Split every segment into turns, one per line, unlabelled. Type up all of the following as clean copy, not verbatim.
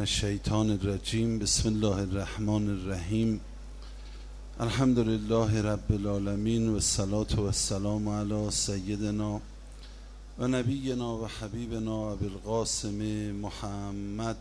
الشیطان الرجیم. بسم الله الرحمن الرحیم. الحمد لله رب العالمین و الصلاة و السلام علی سیدنا و نبینا و حبیبنا ابی القاسم محمد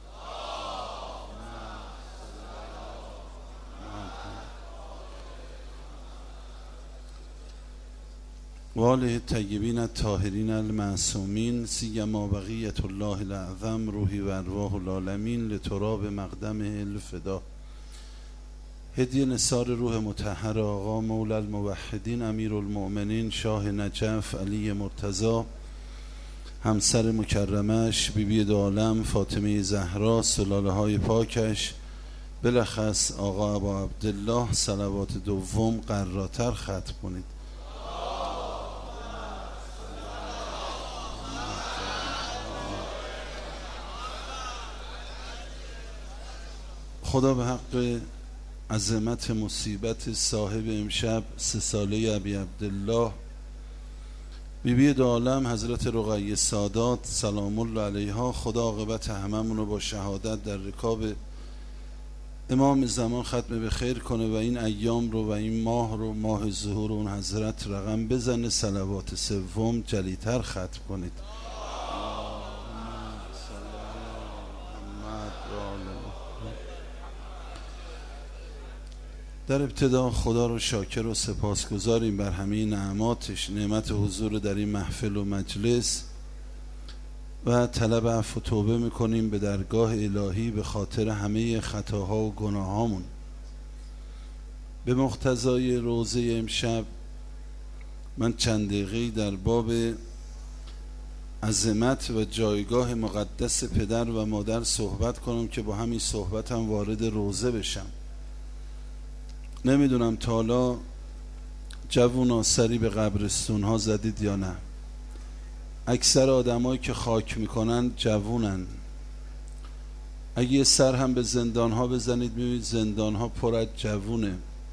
و آله الطیبین الطاهرین المعصومین، سیما بقیة الله الاعظم روحی و ارواح العالمین لتراب مقدمه الفدا. هدیه نثار روح مطهر آقا مولا الموحدین امیر المؤمنین شاه نجف علی مرتضی، همسر مکرمش بیبی دو عالم فاطمه زهرا، سلاله های پاکش، بلخص آقا ابا عبدالله، صلوات دوم قراتر ختم کنید. خدا به حق عظمت مصیبت صاحب امشب 3 ساله ابی عبدالله بیبی دو عالم حضرت رقیه سادات سلام الله علیها، خدا عاقبت هممون رو با شهادت در رکاب امام زمان ختم به خیر کنه و این ایام رو و این ماه رو ماه ظهور اون حضرت رقم بزنه. صلوات سوم جلیتر ختم کنید. در ابتدا خدا رو شاکر و سپاسگزاریم بر همه نعماتش، نعمت حضور در این محفل و مجلس، و طلب عفو و توبه میکنیم به درگاه الهی به خاطر همه خطاها و گناهامون. به مقتضای روزه امشب من چند دقیقه‌ای در باب عظمت و جایگاه مقدس پدر و مادر صحبت کنم که با همین صحبت هم وارد روزه بشم. نمیدونم تا حالا جوونا سری به قبرستون ها زدید یا نه؟ اکثر آدمایی که خاک میکنن جوونن. اگه یه سر هم به زندان ها بزنید میبینید زندان ها پر از جوونه.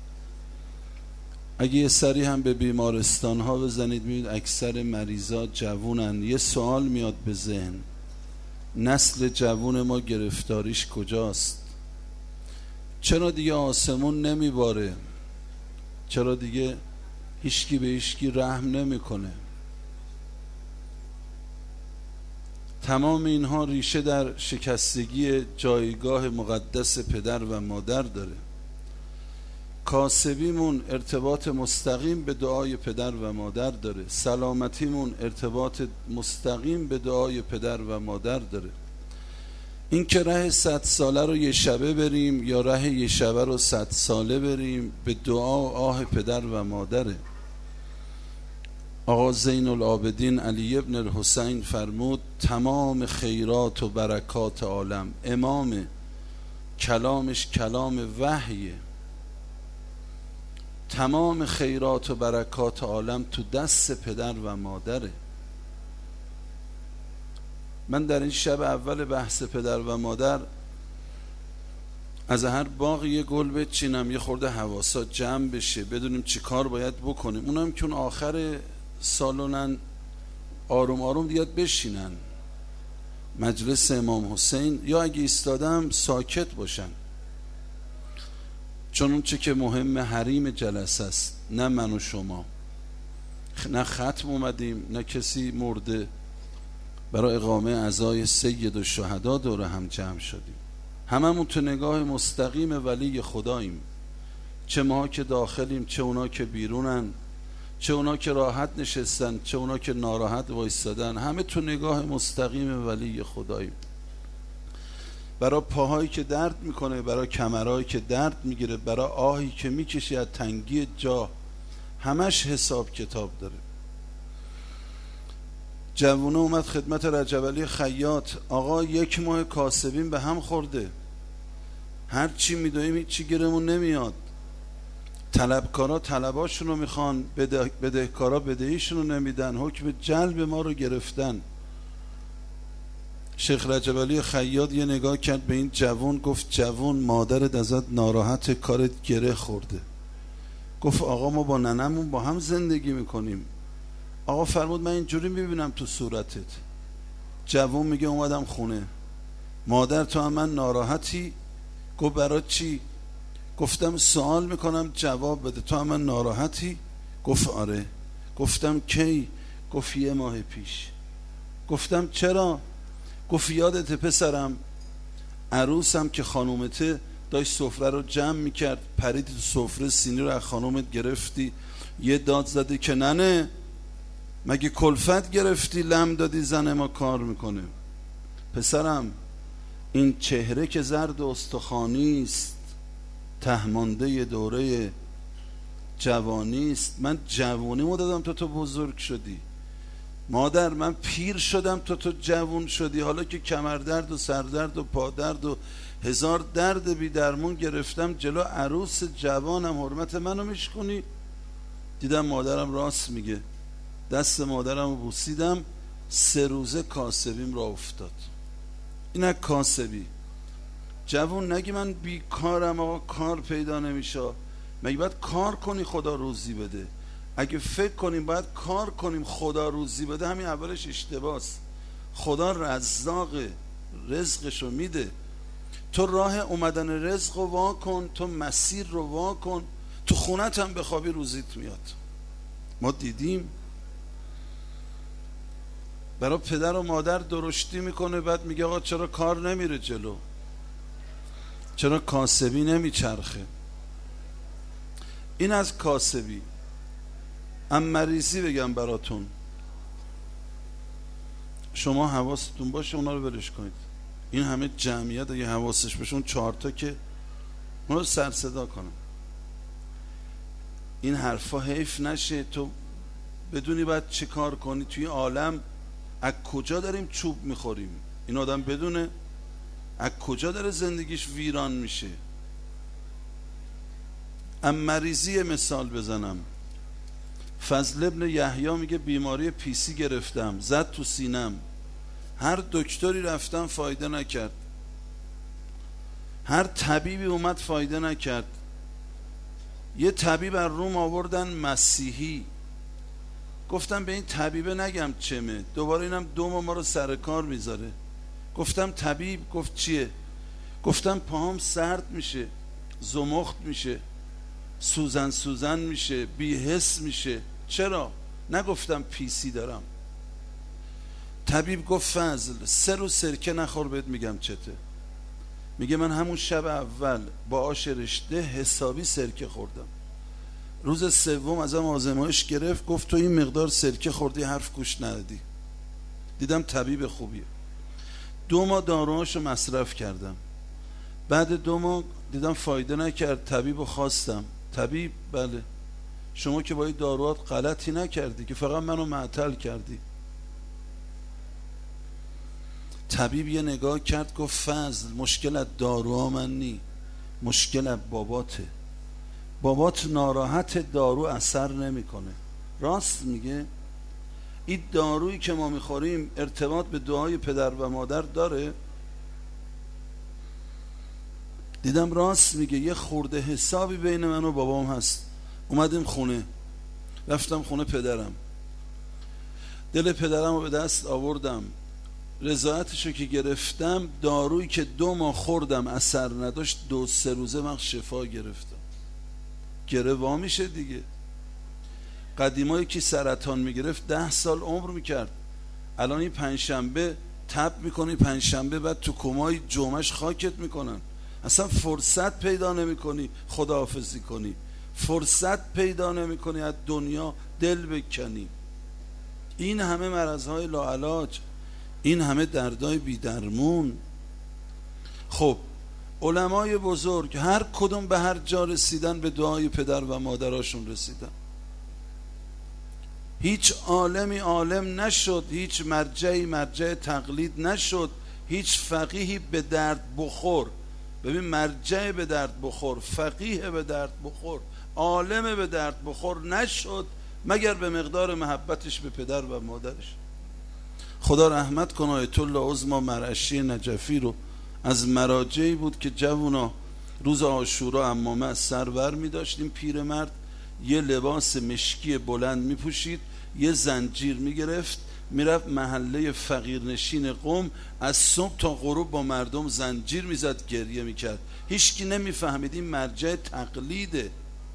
اگه یه سری هم به بیمارستان ها بزنید میبینید اکثر مریضا جوونن. یه سوال میاد به ذهن، نسل جوون ما گرفتاریش کجاست؟ چرا دیگه آسمون نمیباره؟ چرا دیگه هیچکی به هیچکی رحم نمیکنه؟ تمام اینها ریشه در شکستگی جایگاه مقدس پدر و مادر داره. کاسبیمون ارتباط مستقیم به دعای پدر و مادر داره. سلامتیمون ارتباط مستقیم به دعای پدر و مادر داره. این که ره 100 ساله رو یه شبه بریم یا ره یه شبه رو 100 ساله بریم، به دعا و آه پدر و مادره. آقا زین العابدین علی ابن الحسین فرمود تمام خیرات و برکات عالم، امام کلامش کلام وحیه، تمام خیرات و برکات عالم تو دست پدر و مادره. من در این شب اول بحث پدر و مادر از هر باغ یه گل بچینم، یه خورده حواسا جمع بشه، بدونیم چی کار باید بکنیم. اونم که اون آخر سالونن آروم آروم دیاد بشینن مجلس امام حسین، یا اگه ایستادم ساکت باشن، چون اون چه که مهم حریم جلسه است، نه من و شما. نه ختم اومدیم نه کسی مرده. برای اقامه عزای سید الشهدا دور هم جمع شدیم. هممون تو نگاه مستقیم ولی خداییم، چه ما که داخلیم، چه اونا که بیرونن، چه اونا که راحت نشستن، چه اونا که ناراحت وایستادن، همه تو نگاه مستقیم ولی خداییم. برای پاهایی که درد میکنه، برای کمرهایی که درد میگیره، برای آهی که میکشی از تنگی جا، همش حساب کتاب داره. جوونه اومد خدمت رجب علی خیاط، آقا 1 ماه کاسبین به هم خورده، هر چی میدویم هیچ چی گیرمون نمیاد، طلبکارا طلباشون رو میخوان، بدهکارا بدهیشون رو نمیدن، حکم جلب ما رو گرفتن. شیخ رجب علی خیاط یه نگاه کرد به این جوون، گفت جوون مادرت ازت ناراحت، کارت گره خورده. گفت آقا ما با ننمون با هم زندگی میکنیم. آقا فرمود من اینجوری میبینم تو صورتت. جوون میگه اومدم خونه مادر تو هم من ناراحتی؟ گفت برای چی؟ گفتم سوال میکنم جواب بده. تو هم من ناراحتی؟ گفت آره. گفتم کی؟ گفت 1 ماه پیش. گفتم چرا؟ گفت یادت پسرم عروسم که خانومته داشت سفره رو جمع میکرد، پریدی تو سفره، سینی رو از خانومت گرفتی، یه داد زدی که ننه مگه کلفت گرفتی لم دادی زن ما کار میکنه. پسرم این چهره که زرد و استخوانی است، تهمانده دوره جوانی است. من جوانیمو دادم تو بزرگ شدی. مادر من پیر شدم تو جوان شدی. حالا که کمردرد و سردرد و پادرد و 1000 درد بی درمون گرفتم، جلو عروس جوانم حرمت منو میشکنی؟ دیدم مادرم راست میگه. دست مادرم رو بوسیدم. 3 روزه کاسبیم را افتاد. اینه کاسبی. جوان نگی من بیکارم آقا، کار پیدا نمیشه. مگه باید کار کنی خدا روزی بده؟ اگه فکر کنیم باید کار کنیم خدا روزی بده، همین اولش اشتباس. خدا رزاق، رزقشو میده. تو راه اومدن رزق رو وا کن، تو مسیر رو وا کن، تو خونت هم بخوابی روزیت میاد. ما دیدیم برای پدر و مادر درشتی میکنه، بعد میگه آقا چرا کار نمیره جلو، چرا کاسبی نمیچرخه. این از کاسبی. مریضی بگم براتون، شما حواستون باشه اونا رو برش کنید. این همه جمعیت اگه حواسش باشه اون 4 تا که اونا رو سر صدا کنن. این حرفا حیف نشه تو بدونی باید چه کار کنی. توی عالم از کجا داریم چوب میخوریم؟ این آدم بدونه از کجا داره زندگیش ویران میشه. مریضی مثال بزنم. فضل ابن یحیی میگه بیماری پیسی گرفتم، زد تو سینم، هر دکتری رفتم فایده نکرد، هر طبیبی اومد فایده نکرد. یه طبیب از روم آوردن مسیحی. گفتم به این طبیبه نگم چمه، دوباره اینم 2 ماه ما رو سر کار میذاره. گفتم طبیب. گفت چیه؟ گفتم پاهم سرد میشه، زمخت میشه، سوزن میشه، بی‌حس میشه. چرا؟ نگفتم پیسی دارم. طبیب گفت فضل 3 روز سرکه نخور بهت میگم چته. میگه من همون شب اول با آش رشته حسابی سرکه خوردم. روز 3 ازم آزمایش گرفت، گفت تو این مقدار سرکه خوردی حرف گوش ندادی. دیدم طبیب خوبیه. 2 ماه داروهاشو مصرف کردم. بعد 2 ماه دیدم فایده نکرد. طبیبو خواستم. طبیب بله شما که با این داروات غلطی نکردی که فقط منو معطل کردی. طبیب یه نگاه کرد گفت فضل مشکل از داروها من نی، مشکل از باباته. بابات ناراحت، دارو اثر نمیکنه. راست میگه. این دارویی که ما میخوریم ارتباط به دعای پدر و مادر داره؟ دیدم راست میگه. یه خورده حسابی بین من و بابام هست. اومدیم خونه، رفتم خونه پدرم، دل پدرم رو به دست آوردم. رضایتشو که گرفتم، دارویی که 2 ماه خوردم اثر نداشت، 2-3 روزه من شفا گرفتم. گره وا میشه دیگه. قدیمایی که سرطان میگرفت 10 سال عمر میکرد. الان این 5 شنبه تب میکنی، 5 شنبه بعد تو کمای جمعش خاکت میکنن. اصلا فرصت پیدا نمیکنی خداحافظی کنی، فرصت پیدا نمیکنی از دنیا دل بکنی. این همه مرضهای لاعلاج، این همه دردای بی درمون. خب علمای بزرگ هر کدوم به هر جا رسیدن به دعای پدر و مادراشون رسیدن. هیچ عالمی عالم نشد، هیچ مرجعی مرجع تقلید نشد، هیچ فقیهی به درد بخور. ببین مرجع به درد بخور، فقیه به درد بخور، عالم به درد بخور نشد مگر به مقدار محبتش به پدر و مادرش. خدا رحمت کنه آیت الله عظما مرعشی نجفی رو. از مراجعی بود که جوونا روز عاشورا عمامه از سر بر می داشت. این پیرمرد یه لباس مشکی بلند می پوشید، یه زنجیر می گرفت، میرفت محله فقیرنشین قم، از صبح تا غروب با مردم زنجیر میزد، گریه میکرد. هیچکی نمیفهمید این مرجع تقلیده.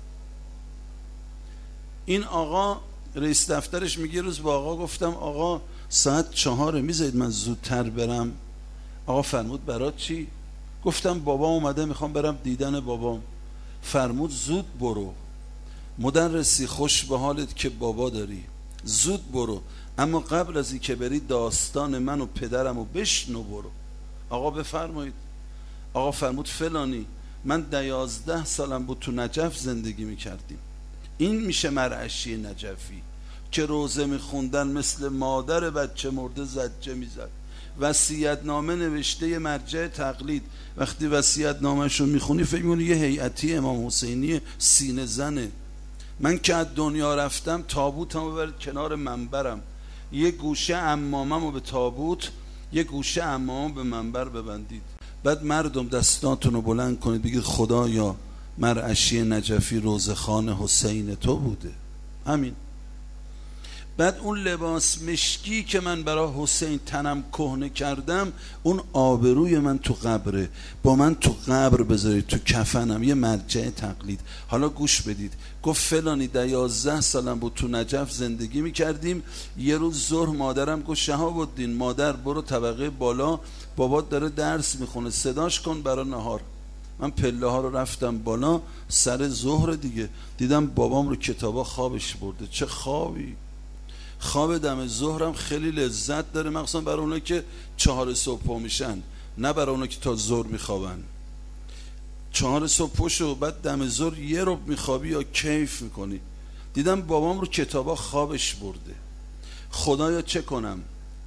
این آقا رئیس دفترش میگه روز با آقا گفتم آقا ساعت 4 میذارید من زودتر برم؟ آقا فرمود برات چی؟ گفتم بابا اومده میخوام برم دیدن بابام. فرمود زود برو، مدرسی خوش به حالت که بابا داری، زود برو، اما قبل از این که بری داستان من و پدرم رو بشنو برو. آقا بفرمایید. آقا فرمود فلانی من 11 سالم بود تو نجف زندگی میکردیم. این میشه مرعشی نجفی که روزه میخوندن مثل مادر بچه مرده زجه میزد. وصیت نامه نوشته مرجع تقلید، وقتی وصیت نامه‌شو میخونی فکر می‌کنی یه هیئتی امام حسینی سینه زنه. من که از دنیا رفتم تابوتمو ببرید کنار منبرم، یه گوشه عماممو به تابوت، یه گوشه عماممو به منبر ببندید، بعد مردم دستاتونو بلند کنید بگید خدایا مرعشی نجفی روزخوان حسین تو بوده. همین. بعد اون لباس مشکی که من برای حسین تنم کهنه کردم، اون آبروی من تو قبره، با من تو قبر بذارید، تو کفنم، یه مرجع تقلید. حالا گوش بدید. گفت فلانی 11 سالم بود تو نجف زندگی میکردیم. یه روز ظهر مادرم گفت شهاب الدین مادر برو طبقه بالا، بابات داره درس میخونه، صداش کن برای نهار. من پله ها رو رفتم بالا، سر ظهر دیگه دیدم بابام رو کتابا خوابش برده. چه خوابی! خواب دم ظهرم خیلی لذت داره، مخصوصا برای اونا که 4 صبح میشن، نه برای اونا که تا ظهر میخوابن. 4 صبح پشو بعد دم ظهر یه ربع میخوابی یا کیف میکنی. دیدم بابام رو کتابا خوابش برده. خدایا چه کنم؟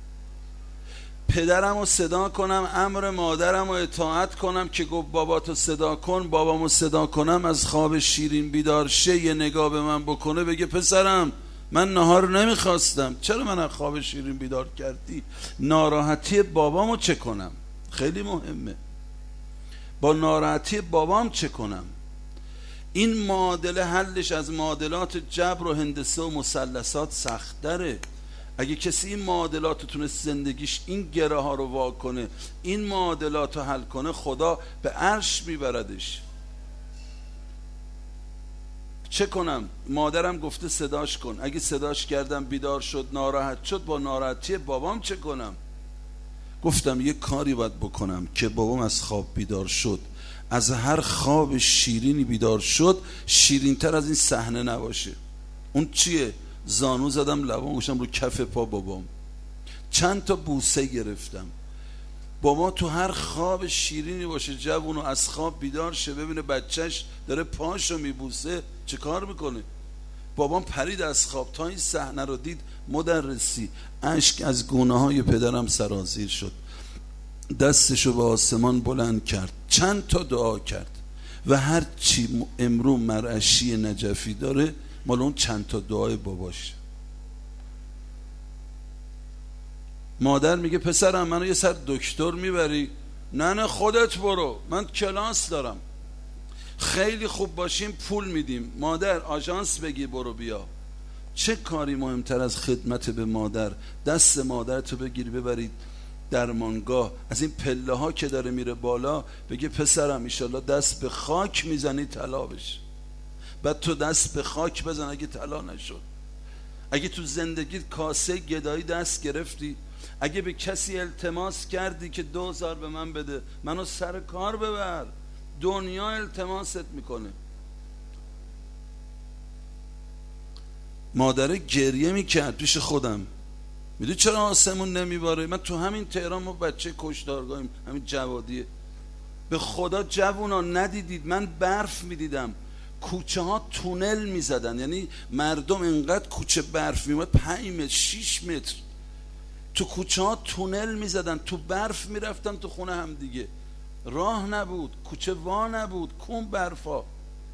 پدرم رو صدا کنم، امر مادرم رو اطاعت کنم که گفت باباتو صدا کن، بابامو صدا کنم از خواب شیرین بیدار شه، یه نگاه به من بکنه بگه پسرم من نهار نمیخواستم، چرا من از خواب شیرین بیدار کردی؟ ناراحتی بابامو چه کنم؟ خیلی مهمه. با ناراحتی بابام چه کنم؟ این معادله حلش از معادلات جبر و هندسه و مثلثات سخت داره. اگه کسی این معادلات تونست زندگیش این گره ها رو وا کنه، این معادلات رو حل کنه، خدا به عرش میبردش. چه کنم؟ مادرم گفته صداش کن، اگه صداش کردم بیدار شد ناراحت شد، با ناراحتی بابام چه کنم؟ گفتم یه کاری باید بکنم که بابام از خواب بیدار شد، از هر خواب شیرینی بیدار شد، شیرین تر از این صحنه نباشه. اون چیه؟ زانو زدم لبام گوشم رو کف پا بابام، چند تا بوسه گرفتم. بابا تو هر خواب شیرینی باشه، جوونو از خواب بیدار شه ببینه بچهش داره پاشو میبوسه، چه کار میکنه؟ بابام پرید از خواب، تا این صحنه رو دید مدرسی اشک از گونه های پدرم سرازیر شد، دستشو به آسمان بلند کرد، چند تا دعا کرد و هر چی امرو مرعشی نجفی داره مال اون چند تا دعای باباش. مادر میگه پسرم منو یه سر دکتر میبری؟ نه خودت برو، من کلاس دارم. خیلی خوب باشیم پول میدیم. مادر آژانس بگی برو بیا. چه کاری مهمتر از خدمت به مادر؟ دست مادر تو بگیری ببرید درمانگاه، از این پله ها که داره میره بالا بگه پسرم ایشالله دست به خاک میزنی طلا بشه. بعد تو دست به خاک بزن اگه طلا نشد. اگه تو زندگیت کاسه گدایی دست گرفتی، اگه به کسی التماس کردی که 2000 به من بده، منو سر کار ببر، دنیا التماست میکنه. مادره گریه میکرد پیش خودم. میدونی چرا آسمون نمیباره؟ من تو همین تهران ما بچه کشتارگاهیم، همین جوادیه. به خدا جوونا ندیدید من برف میدیدم، کوچه ها تونل میزدن، یعنی مردم انقدر کوچه برف میومد 5 متر 6 متر تو کوچه ها تونل میزدن، تو برف میرفتن تو خونه هم دیگه، راه نبود، کوچه وا نبود، کون برفا.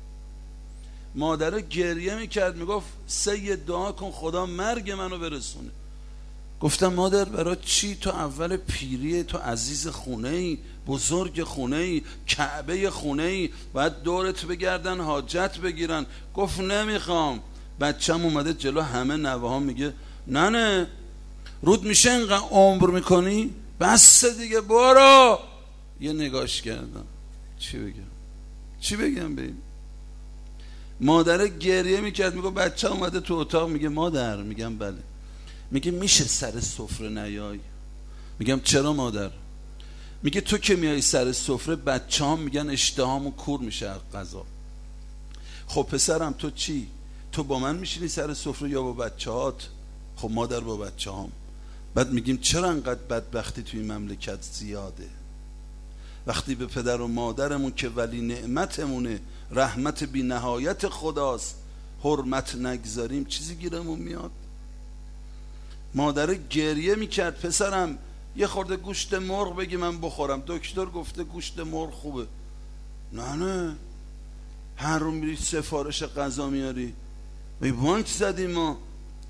مادره گریه میکرد میگفت سید دعا کن خدا مرگ منو برسونه. گفتم مادر برای چی؟ تو اول پیریه، تو عزیز خونه ای، بزرگ خونه ای، کعبه خونه ای، باید دورت بگردن حاجت بگیرن. گفت نمیخوام. بچم اومده جلو همه نوه ها میگه نه رود میشه اینقدر عمر میکنی؟ بس دیگه برو. یه نگاش کردم چی بگم به این مادر؟ گریه میکرد، میگه بچه اومده تو اتاق، میگه مادر. میگم بله. میگه میشه سر سفره نیای؟ میگم چرا مادر؟ میگه تو که میای سر سفره بچه هم میگن اشتهامو کور میشه از غذا. خب پسرم تو چی؟ تو با من میشینی سر سفره یا با بچه هات؟ خب مادر با بچه هم. بعد میگیم چرا انقدر بدبختی توی این مملکت زیاده؟ وقتی به پدر و مادرمون که ولی نعمتمونه، رحمت بی نهایت خداست، حرمت نگذاریم چیزی گیرمون میاد؟ مادر گریه میکرد پسرم یه خورده گوشت مرغ بگی من بخورم، دکتر گفته گوشت مرغ خوبه. نه هر رو میری سفارش غذا میاری، به بانک زدیم ما.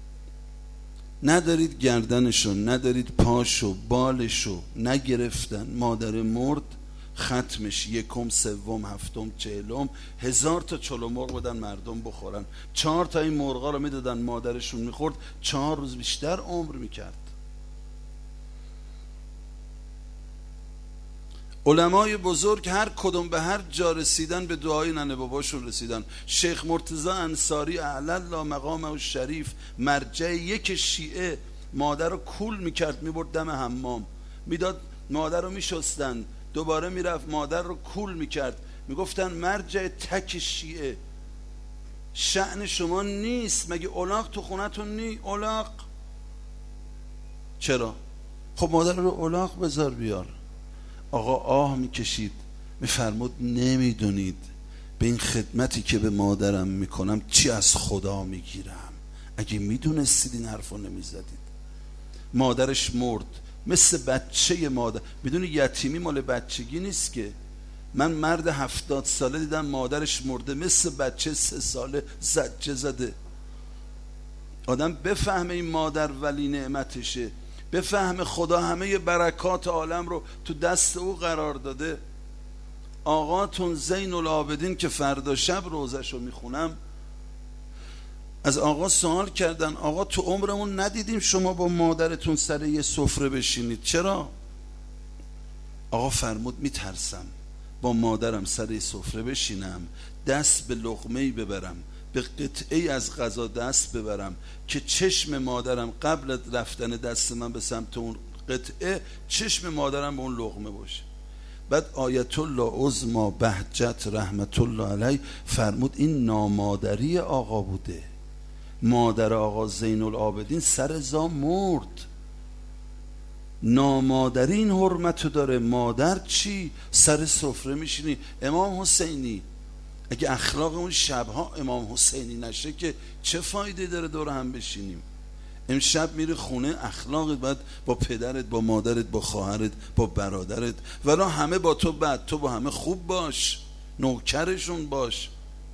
ندارید گردنشو، ندارید پاشو، بالشو نگرفتن. مادر مرد، ختمش 1، 3، 7، 40 1000 تا چلو مرغ بدن مردم بخورن. 4 تا این مرغا رو میدادن مادرشون میخورد، 4 روز بیشتر عمر میکرد. علمای بزرگ هر کدوم به هر جا رسیدن به دعای ننه باباشون رسیدن. شیخ مرتضی انصاری اعلی الله مقامه و شریف، مرجع یک شیعه، مادر رو کول میکرد، میبرد دم حمام، میداد مادر رو میشستن، دوباره میرفت مادر رو کول میکرد. میگفتن مرجع تک شیعه، شأن شما نیست. مگه الاغ تو خونتون نی؟ الاغ چرا؟ خب مادر رو الاغ بذار بیار. آقا آه میکشید، میفرمود نمیدونید به این خدمتی که به مادرم میکنم چی از خدا میگیرم. اگه میدونستید این حرفو نمیزدید. مادرش مرد مثل بچه مادر. میدونی یتیمی مال بچگی نیست که. من مرد 70 ساله دیدم مادرش مرده مثل بچه 3 ساله زجه زده. آدم بفهمه این مادر ولی نعمتشه، بفهم خدا همه برکات عالم رو تو دست او قرار داده. آقاتون زین العابدین که فردا شب روزش رو میخونم، از آقا سوال کردن آقا تو عمرمون ندیدیم شما با مادرتون سر یه سفره بشینید، چرا؟ آقا فرمود میترسم با مادرم سر یه سفره بشینم، دست به لقمه‌ای ببرم، به قطعه از غذا دست ببرم که چشم مادرم قبل از رفتن دست من به سمت اون قطعه، چشم مادرم به اون لقمه باشه. بعد آیت الله عظما بهجت رحمت الله علیه فرمود این نامادری آقا بوده. مادر آقا زین العابدین سر زا مرد. نامادری این حرمتو داره. مادر چی؟ سر سفره میشینی. امام حسینی اگه اخلاق اون شبها امام حسینی نشه که چه فایده داره دور هم بشینیم؟ امشب میری خونه، اخلاقت باید با پدرت، با مادرت، با خواهرت، با برادرت، ولی همه با تو بد، تو با همه خوب باش، نوکرشون باش.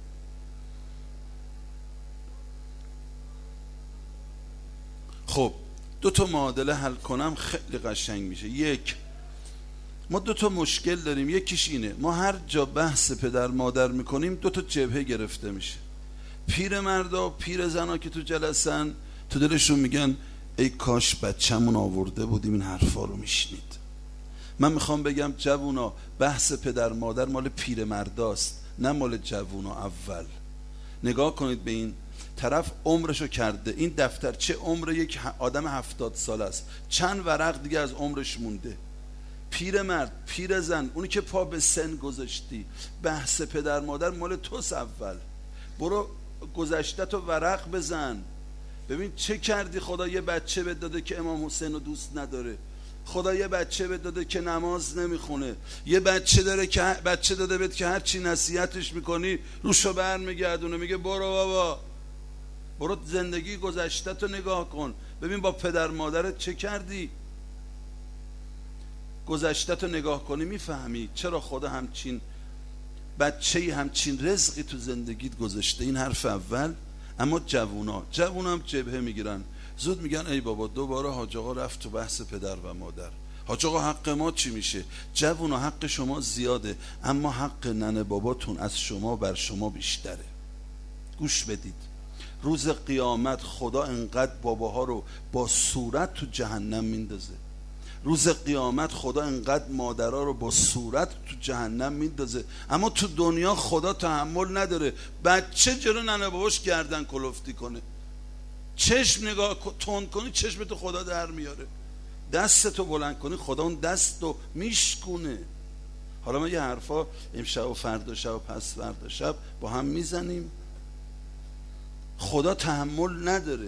خب 2 تا معادله حل کنم خیلی قشنگ میشه. 1، ما 2 تا مشکل داریم. یکیش اینه ما هر جا بحث پدر مادر میکنیم 2 تا جبهه گرفته میشه. پیر مردا و پیر زنا که تو جلسن تو دلشون میگن ای کاش بچه‌مون آورده بودیم این حرفا رو میشنید. من میخوام بگم جوونا بحث پدر مادر مال پیر مرداست نه مال جوونا. اول نگاه کنید به این طرف، عمرشو کرده. این دفترچه عمر یک آدم 70 ساله است، چند ورق دیگه از عمرش مونده. پیر مرد، پیر زن، اونی که پا به سن گذاشتی، بحث پدر مادر مال توست. اول برو گذشته تو ورق بزن، ببین چه کردی. خدا یه بچه بهت داده که امام حسین رو دوست نداره، خدا یه بچه بهت داده که نماز نمیخونه، یه بچه داده بهت که هر چی نصیحتش میکنی روشو برمیگردونه، میگه برو بابا، برو زندگی گذشته تو نگاه کن، ببین با پدر مادرت چه کردی. گذشته تو نگاه کنی میفهمی چرا خدا همچین بچه‌ای، همچین رزقی تو زندگیت گذاشته. این حرف اول. اما جوونا هم جبهه میگیرن، زود میگن ای بابا دوباره حاج آقا رفت تو بحث پدر و مادر. حاج آقا حق ما چی میشه؟ جوونا حق شما زیاده اما حق ننه باباتون از شما بر شما بیشتره. گوش بدید. روز قیامت خدا انقدر باباها رو با صورت تو جهنم میندازه. روز قیامت خدا انقدر مادرها رو با صورت تو جهنم میندازه. اما تو دنیا خدا تحمل نداره بچه جلو ننه باباش گردن کلفتی کنه. چشم نگاه تند کنی چشمتو خدا در میاره، دستتو بلند کنی خدا اون دستو میشکونه. حالا ما یه حرفا امشب و فردا شب و پس فردا شب با هم میزنیم. خدا تحمل نداره.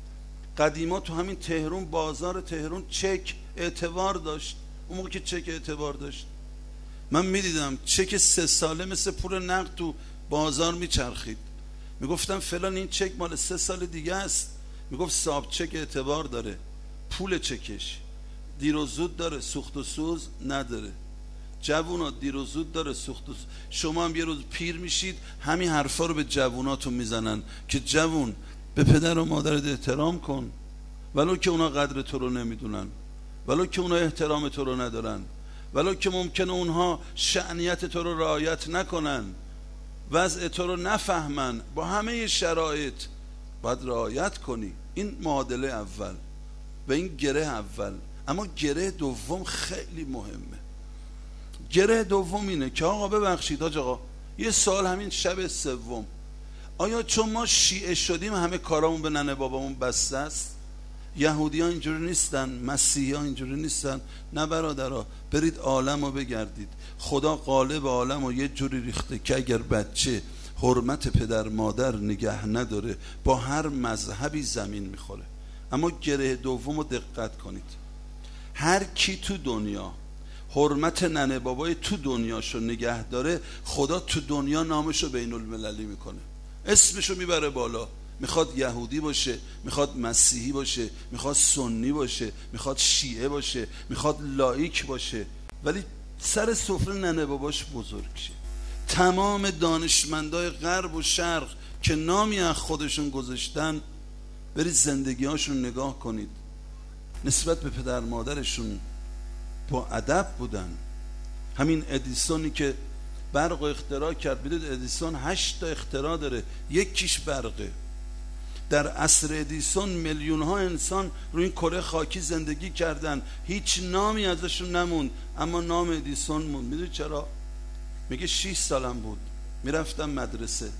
قدیما تو همین تهران، بازار تهران چک اعتبار داشت. اون موقع که چک اعتبار داشت من میدیدم چک 3 ساله مثل پول نقد تو بازار میچرخید. میگفتم فلان این چک مال 3 سال دیگه است. میگفت صاحب چک اعتبار داره، پول چکش دیر و زود داره، سوخت و سوز نداره. جوونا دیر و زود داره، سوخت و سوز. شما هم یه روز پیر میشید همین حرفا رو به جووناتون میزنن که جوون به پدر و مادرت احترام کن، ولو که اونا قدر تو رو نمیدونن، ولو که اونا احترام تو رو ندارن، ولو که ممکنه اونها شأنیت تو رو رعایت نکنن، وضع تو رو نفهمن، با همه شرایط باید رعایت کنی. این معادله اول و این گره اول. اما گره دوم خیلی مهمه. گره دوم اینه که آقا ببخشید حاج آقا یه سوال همین شب سوم، آیا چون ما شیعه شدیم همه کارامون به ننه بابامون بسته است؟ یهودی ها اینجوری نیستن، مسیحی ها اینجوری نیستن. نه برادرها، برید عالم رو بگردید. خدا قالب عالم رو یه جوری ریخته که اگر بچه حرمت پدر مادر نگه نداره با هر مذهبی زمین میخوره. اما گره دوم رو دقت کنید. هر کی تو دنیا حرمت ننه بابای تو دنیاشو نگه داره خدا تو دنیا نامشو بین المللی میکنه، اسمشو میبره بالا. میخواد یهودی باشه، میخواد مسیحی باشه، میخواد سنی باشه، میخواد شیعه باشه، میخواد لایک باشه، ولی سر سفره ننه باباش بزرگ شه. تمام دانشمندای غرب و شرق که نامی از خودشون گذاشتن، برید زندگی‌هاشون نگاه کنید، نسبت به پدر مادرشون با ادب بودن. همین ادیسونی که برق اختراع کرد، بدید ادیسون 8 تا اختراع داره، یکیش برقه. در عصر ادیسون میلیون ها انسان روی این کره خاکی زندگی کردن، هیچ نامی ازشون نموند، اما نام ادیسون موند. میدونی چرا؟ میگه 6 سالم بود میرفتم مدرسه،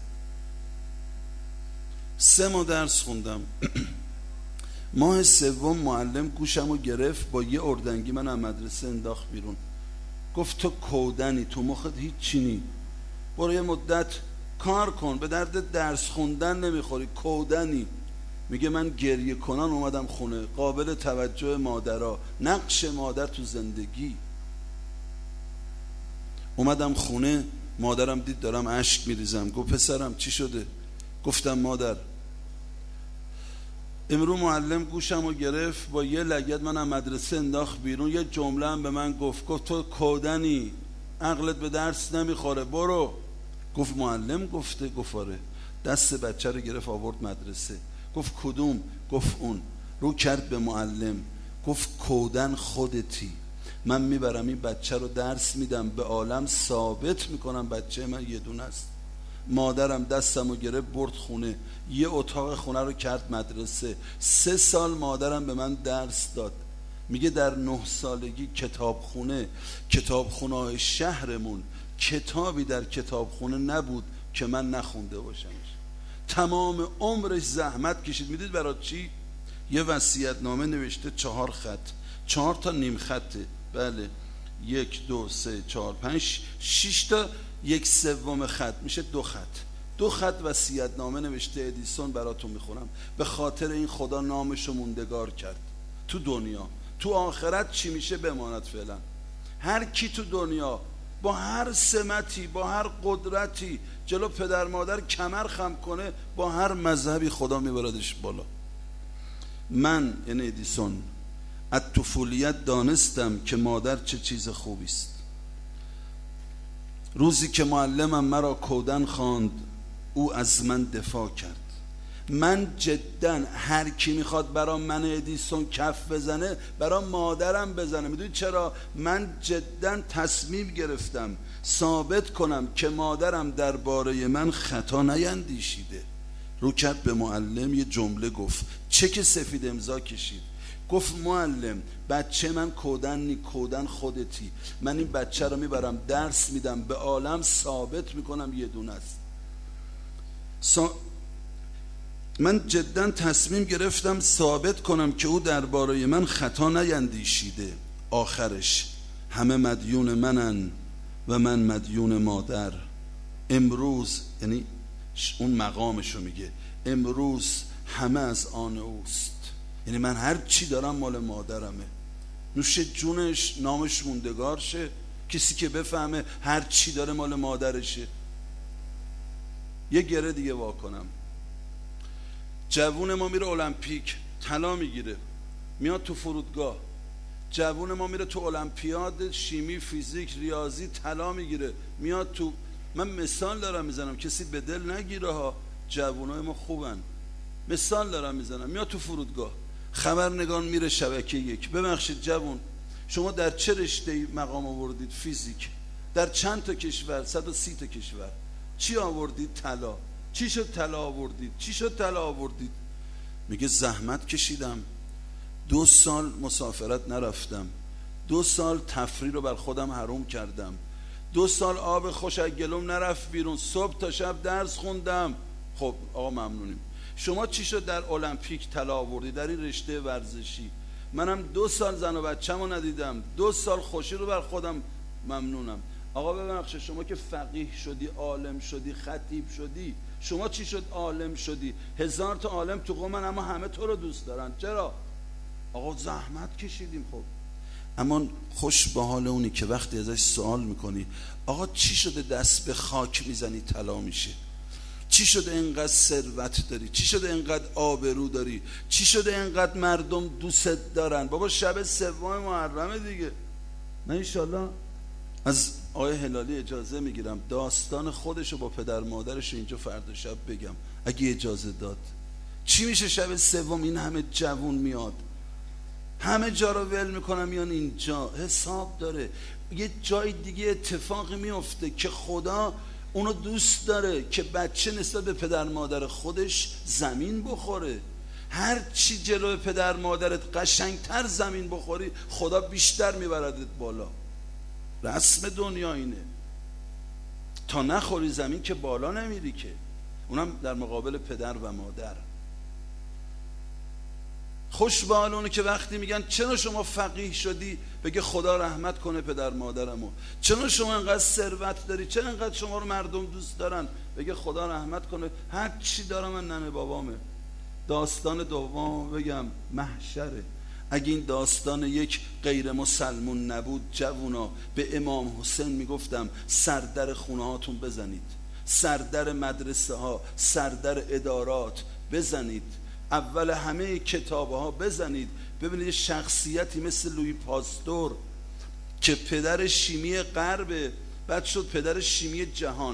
3 ماه درس خوندم. ماه سوم معلم گوشمو گرفت، با یه اردنگی من از مدرسه انداخت بیرون. گفت تو کودنی، تو مخت هیچ چی نی، برو یه مدت کار کن، به درد درس خوندن نمیخوری، کودنی. میگه من گریه کنان اومدم خونه، قابل توجه مادرها، نقش مادر تو زندگی. اومدم خونه، مادرم دید دارم اشک میریزم، گفت پسرم چی شده؟ گفتم مادر امرو معلم گوشم رو گرفت، با یه لگد منم مدرسه انداخت بیرون، یه جمله هم به من گفت تو کودنی، عقلت به درس نمیخوره، برو. گفت معلم گفته؟ گفت آره. دست بچه رو گرفت آورد مدرسه. گفت کدوم؟ گفت اون. رو کرد به معلم، گفت کودن خودتی، من میبرم این بچه رو درس میدم، به عالم ثابت میکنم بچه من یه دونه است. مادرم دستم رو گرفت برد خونه، یه اتاق خونه رو کرد مدرسه. 3 سال مادرم به من درس داد. میگه در 9 سالگی کتابخونه شهرمون کتابی در کتابخونه نبود که من نخونده باشمش. تمام عمرش زحمت کشید. میدید برای چی؟ یه وصیت‌نامه نوشته 4 خط، 4 تا نیم خطه، بله، 1 2 3 4 5 6 تا 1/3 خط میشه 2 خط. 2 خط وصیت‌نامه نوشته ادیسون براتون میخونم. به خاطر این خدا نامشو موندگار کرد تو دنیا. تو آخرت چی میشه بماند فعلا. هر کی تو دنیا با هر سمتی، با هر قدرتی جلو پدر مادر کمر خم کنه، با هر مذهبی خدا میبردش بالا. من یعنی ادیسون از طفولیت دانستم که مادر چه چیز خوبی است. روزی که معلمم مرا کودن خواند، او از من دفاع کرد. من جدا هر کی میخواد برا من ادیسون کف بزنه، برا مادرم بزنه. میدونید چرا؟ من جدا تصمیم گرفتم ثابت کنم که مادرم درباره من خطا نیندیشیده. رو کرد به معلم، یه جمله گفت، چک سفید امضا کشید، گفت معلم بچه من کودن خودتی، من این بچه رو میبرم درس میدم، به عالم ثابت میکنم یه دونه است. من جدا تصمیم گرفتم ثابت کنم که او درباره من خطا نیندیشیده. آخرش همه مدیون منن و من مدیون مادر. امروز، یعنی اون مقامشو میگه، امروز همه از آن اوست، یعنی من هر چی دارم مال مادرمه. نوش جونش، نامش موندگار شه، کسی که بفهمه هر چی داره مال مادرشه. یه گره دیگه واکنم. جوون ما میره المپیک طلا میگیره، میاد تو فرودگاه. جوون ما میره تو المپیاد شیمی، فیزیک، ریاضی طلا میگیره، میاد تو. من مثال دارم میزنم، کسی به دل نگیره ها، جوونای ما خوبن. مثال دارم میزنم، میاد تو فرودگاه. خبرنگار میره شبکه 1، ببخشید جوون شما در چه رشته‌ای مقام آوردید؟ فیزیک. در چند تا کشور؟ 130 تا کشور. چی آوردید؟ طلا. چی شد طلا آوردید؟ چی شد طلا آوردید؟ میگه زحمت کشیدم، 2 سال مسافرت نرفتم، 2 سال تفریح رو بر خودم حروم کردم، 2 سال آب خوش از گلوم نرفت بیرون، صبح تا شب درس خوندم. خب آقا ممنونیم. شما چی شد در المپیک طلا آوردی در این رشته ورزشی؟ منم 2 سال زن و بچه‌مو ندیدم، 2 سال خوشی رو بر خودم، ممنونم. آقا ببخشید شما که فقیه شدی، عالم شدی، خطیب شدی، شما چی شد عالم شدی؟ 1000 تا عالم تو قوم من، اما همه تو رو دوست دارن. چرا؟ آقا زحمت کشیدیم. خب اما خوش به حال اونی که وقتی ازش سوال میکنی آقا چی شده دست به خاک میزنی طلا میشه؟ چی شده اینقدر ثروت داری؟ چی شده اینقدر آبرو داری؟ چی شده اینقدر مردم دوست دارن؟ بابا شب 3 محرمه دیگه. من انشالله از آقای هلالی اجازه میگیرم داستان خودشو با پدر مادرش اینجا فردا شب بگم اگه اجازه داد. چی میشه شب 3 این همه جوون میاد، همه جا رو ول میکنم میان اینجا؟ حساب داره. یه جای دیگه اتفاقی میفته که خدا اونو دوست داره که بچه نسبت به پدر مادر خودش زمین بخوره. هر چی جلوی پدر مادرت قشنگتر زمین بخوری، خدا بیشتر میبردت بالا. رسم دنیا اینه. تا نخوری زمین که بالا نمیری که، اونم در مقابل پدر و مادر. خوش به حال اونه که وقتی میگن چرا شما فقیه شدی، بگه خدا رحمت کنه پدر مادرمو. چرا شما انقدر ثروت داری، چرا انقدر شما رو مردم دوست دارن، بگه خدا رحمت کنه هر چی دارم من ننه بابامه. داستان دوم بگم محشره. اگه این داستان یک غیر مسلمون نبود، جوونا به امام حسین میگفتم سردر خونه هاتون بزنید، سردر مدرسه ها، سردر ادارات بزنید، اول همه کتابه ها بزنید. ببینید شخصیتی مثل لویی پاستور که پدر شیمی غرب، بعد شد پدر شیمی جهان،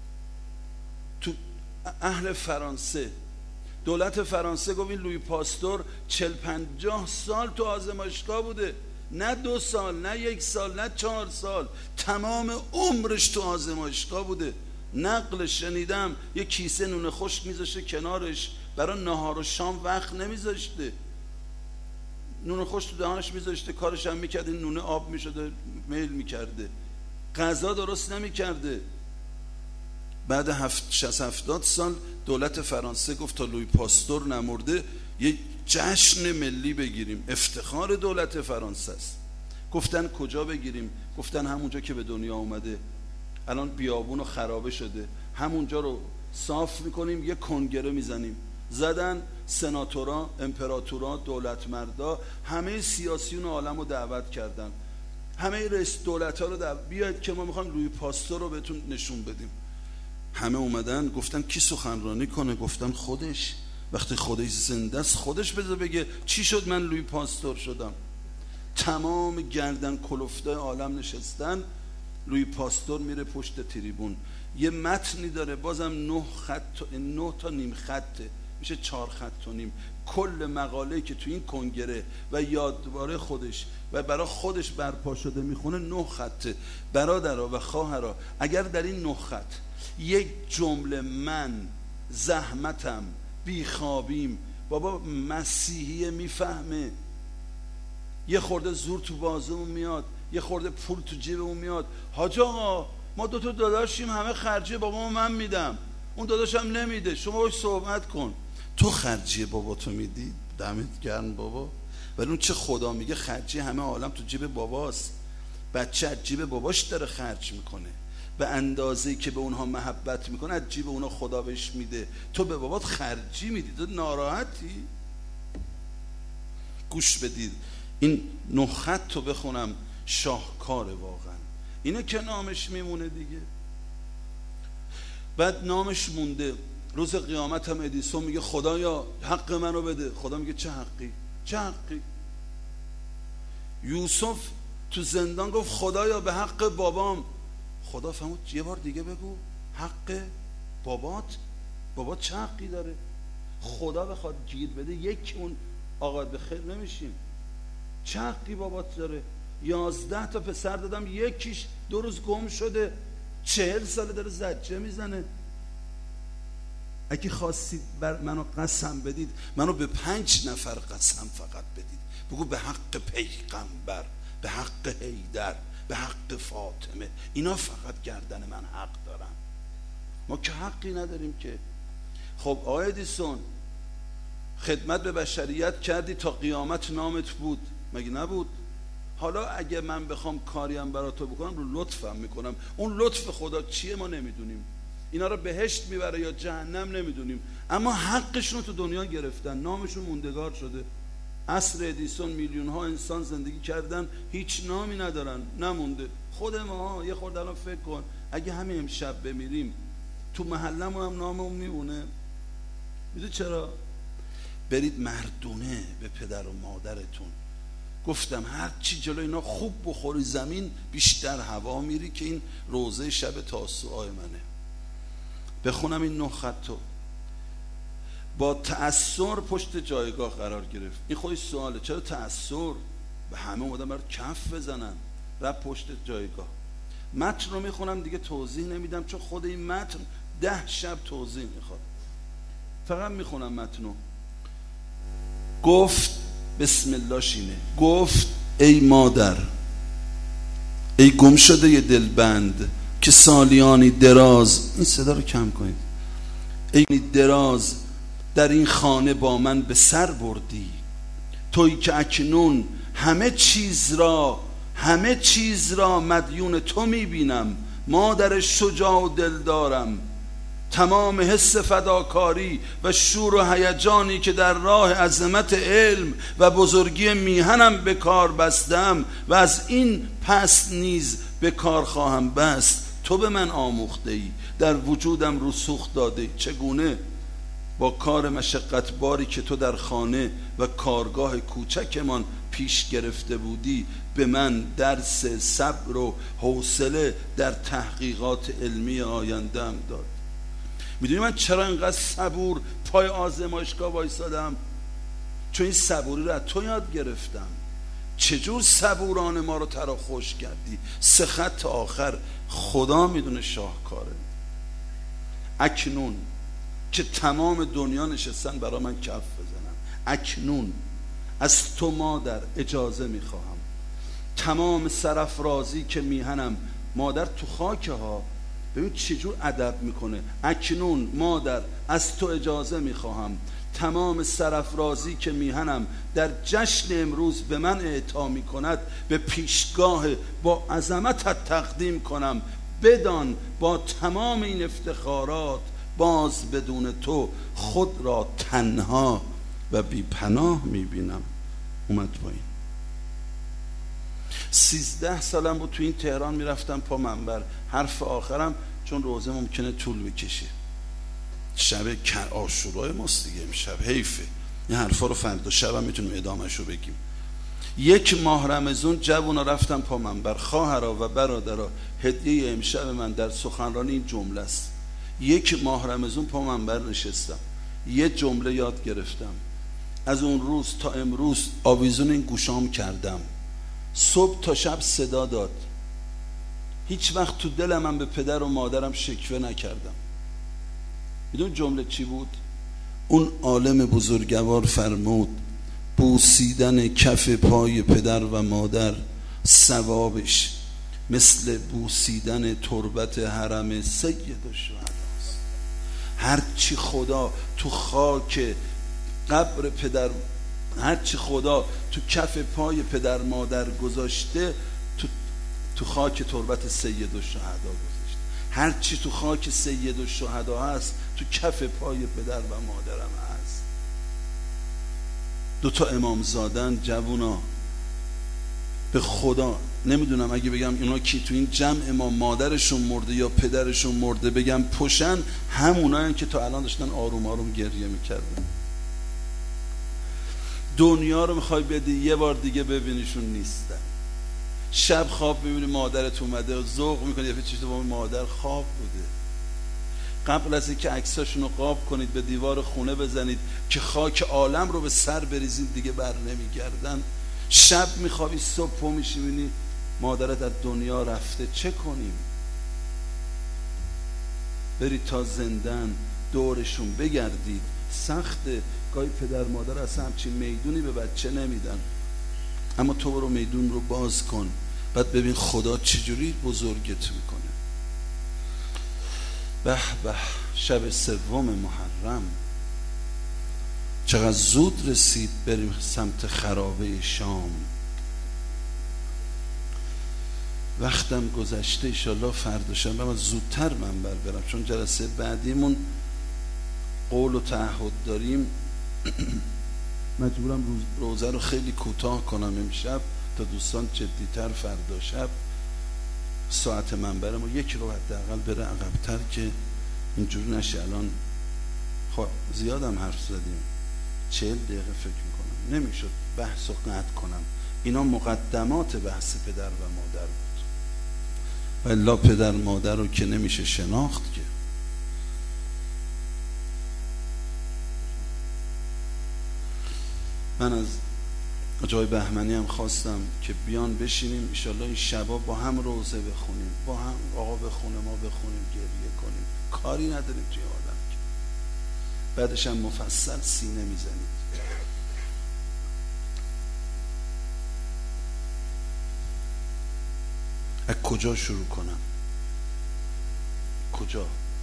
تو اهل فرانسه، دولت فرانسه گفت این لویی پاستور 40-50 سال تو آزمایشگاه بوده، نه 2 سال، نه 1 سال، نه 4 سال، تمام عمرش تو آزمایشگاه بوده. نقل شنیدم یه کیسه نون خشک میذاشته کنارش، برای نهار و شام وقت نمیذاشته، نون خشک تو دهانش میذاشته، کارش هم میکرده، این نونه آب میشده میل میکرده، غذا درست نمیکرده. بعد 60-70 سال دولت فرانسه گفت تا لویی پاستور نمرده یه جشن ملی بگیریم، افتخار دولت فرانسه است. گفتن کجا بگیریم؟ گفتن همونجا که به دنیا اومده، الان بیابون و خرابه شده، همونجا رو صاف میکنیم، یه کنگره میزنیم. زدن سناتورا، امپراتورا، دولتمردا، همه سیاسیون عالم رو دعوت کردن، همه رئیس دولت ها رو بیاید که ما میخوایم لویی پاستور رو بهتون نشون بدیم. همه اومدن گفتن کی سخنرانی کنه؟ گفتن خودش. وقتی خودش زنده است خودش بذار بگه چی شد من لویی پاستور شدم. تمام گردن کلفته عالم نشستن، لویی پاستور میره پشت تریبون، یه متنی داره، بازم 9 تا نیم خطه، میشه 4 خط و نیم. کل مقاله‌ای که تو این کنگره و یادواره خودش و برای خودش برپا شده میخونه 9 خطه. برادرها و خواهرها، اگر در این 9 خط یک جمله من زحمتم، بیخوابیم. بابا مسیحیه میفهمه. یه خورده زور تو بازمون میاد، یه خورده پول تو جیبمون میاد. حاج آقا ما 2 تا داداشیم، همه خرجی بابا من میدم، اون داداشم نمیده، شما باش صحبت کن. تو خرجی بابا تو میدی، دمت گرم بابا، ولی اون چه خدا میگه خرجی همه عالم تو جیب باباست. بچه از جیب باباش داره خرج میکنه، به اندازه‌ای که به اونها محبت میکنه از جیب اونها خدا بهش میده. تو به بابات خرجی میدی، تو ناراحتی؟ گوش بدید، این 9 خط رو بخونم، شاهکاره واقعا. اینه که نامش میمونه دیگه. بعد نامش مونده. روز قیامت هم ادیسون میگه خدایا حق منو بده. خدا میگه چه حقی؟ چه حقی؟ یوسف تو زندان گفت خدایا به حق بابام. خدا فهمید یه بار دیگه بگو حق بابات چه حقی داره؟ خدا بخواد گیر بده یکی اون آقا به خیر نمیشیم. چه حقی بابات داره؟ 11 تا پسر دادم، یکیش 2 روز گم شده، 40 ساله داره زجه میزنه. اگه خواستید بر منو قسم بدید، منو به 5 نفر قسم فقط بدید. بگو به حق پیغمبر، به حق حیدر، به حق فاطمه، اینا فقط گردن من حق دارن. ما که حقی نداریم که. خب آقای ادیسون خدمت به بشریت کردی تا قیامت نامت بود، مگه نبود؟ حالا اگه من بخوام کاریم برای تو بکنم رو لطفم میکنم. اون لطف خدا چیه ما نمیدونیم، اینا رو بهشت میبره یا جهنم نمیدونیم، اما حقشون رو تو دنیا گرفتن، نامشون موندگار شده. عصر ادیسون میلیون ها انسان زندگی کردن، هیچ نامی ندارن، نمونده. خود ما یه خورده الان فکر کن اگه همین امشب بمیریم تو محلمون هم ناممون میمونه. میدونی چرا؟ برید مردونه به پدر و مادرتون. گفتم هر چی جلوی اینا خوب بخوری زمین، بیشتر هوا میری که این روزه شب تاسوعای منه. بخونم این 9 خطو. با تأثیر پشت جایگاه قرار گرفت. این خودش سواله، چرا تأثیر؟ به همه اومدن برای کف بزنن، رفت پشت جایگاه. متن رو میخونم دیگه، توضیح نمیدم چون خود این متن 10 شب توضیح میخواد. فقط میخونم متنو. گفت بسم الله شینه، گفت ای مادر، ای گم شده ی دلبند که سالیانی دراز، این صدا رو کم کنید، ای دراز در این خانه با من به سر بردی، تویی که اکنون همه چیز را مدیون تو میبینم. مادر شجاع و دل دارم، تمام حس فداکاری و شور و هیجانی که در راه عظمت علم و بزرگی میهنم به کار بستم و از این پس نیز به کار خواهم بست، تو به من آموخته ای، در وجودم رسوخ داده ای. چگونه؟ با کار مشقت باری که تو در خانه و کارگاه کوچکمان پیش گرفته بودی به من درس صبر و حوصله در تحقیقات علمی آینده‌ام داد. میدونی من چرا اینقدر صبور پای آزمایشگاه وایسادم؟ چون این صبوری رو از تو یاد گرفتم. چجور صبورانه ما رو ترا خوش کردی. 3 خط آخر خدا میدونه شاهکاره. اکنون که تمام دنیا نشستن برای من کف بزنن، اکنون از تو مادر اجازه میخواهم تمام سرافرازی که میهنم، مادر تو خاکه ها، ببین چجور ادب میکنه. اکنون مادر از تو اجازه میخواهم تمام سرافرازی که میهنم در جشن امروز به من اعطا میکند به پیشگاه با عظمتت تقدیم کنم. بدان با تمام این افتخارات باز بدون تو خود را تنها و بی پناه میبینم. اومد پایین. 13 سالم بود تو این تهران میرفتم پا منبر. حرف آخرم چون روزه ممکنه طول بکشه، شب عاشورای ماست دیگه، امشب حیفه، این حرفا رو فردا شبم میتونیم ادامهش رو بگیم. 1 ماه رمضان جوونا رفتم پا منبر. خواهرا و برادرا، هدیه امشب من در سخنرانی این جمله است. 1 ماه رمضان پا منبر نشستم، یه جمله یاد گرفتم، از اون روز تا امروز آویزون این گوشام کردم، صبح تا شب صدا داد. هیچ وقت تو دلم من به پدر و مادرم شکوه نکردم. میدون جمله چی بود؟ اون عالم بزرگوار فرمود بوسیدن کف پای پدر و مادر ثوابش مثل بوسیدن تربت حرم سید الشهداست. هرچی خدا تو خاک قبر پدر، هرچی خدا تو کف پای پدر مادر گذاشته تو خاک تربت سید الشهدا گذاشته. هرچی تو خاک سید الشهدا هست تو کف پای پدر و مادرم هست. 2 امامزادن جوونا به خدا نمیدونم اگه بگم اینا کی تو این جمع ما مادرشون مرده یا پدرشون مرده بگم پشن، همونایی که تا الان داشتن آروم آروم گریه میکردن. دنیا رو میخوای بدی یه بار دیگه ببینیشون نیستن. شب خواب ببینی مادرت اومده و ذوق میکنی یه چیزی با مادر خواب بوده. قبل از اینکه عکساشون رو قاب کنید به دیوار خونه بزنید که خاک عالم رو به سر بریزید دیگه بر نمیگردن. شب میخوابی صبح میشی میبینی مادرت از دنیا رفته. چه کنیم؟ برید تا زندن دورشون بگردید. سخته، گاهی پدر مادر اصلا همچین میدونی به بچه نمیدن، اما تو برو میدون رو باز کن، بعد ببین خدا چجوری بزرگت میکنه. به به، شب 3 محرم چقدر زود رسید بریم سمت خرابه شام. وقتم گذشته، ایشالله فردا شنبه من زودتر منبر برم چون جلسه بعدیمون قول و تعهد داریم. مجبورم روزه رو خیلی کوتاه کنم امشب تا دوستان جدیتر فردا شب ساعت منبرم 1 رو حداقل بره عقب‌تر که اینجوری نشه. الان خب زیادم حرف زدیم، 40 دقیقه فکر میکنم نمیشد بحث رو قطع کنم. اینا مقدمات بحث پدر و مادر بود و الا پدر مادر رو که نمیشه شناخت که. من از آقای بهمنی هم خواستم که بیان بشینیم انشالله این شبا با هم روزه بخونیم، با هم آقا بخونه ما بخونیم، گریه کنیم، کاری نداریم توی آدم که بعدش هم مفصل سینه میزنید. از کجا شروع کنم؟ کجا؟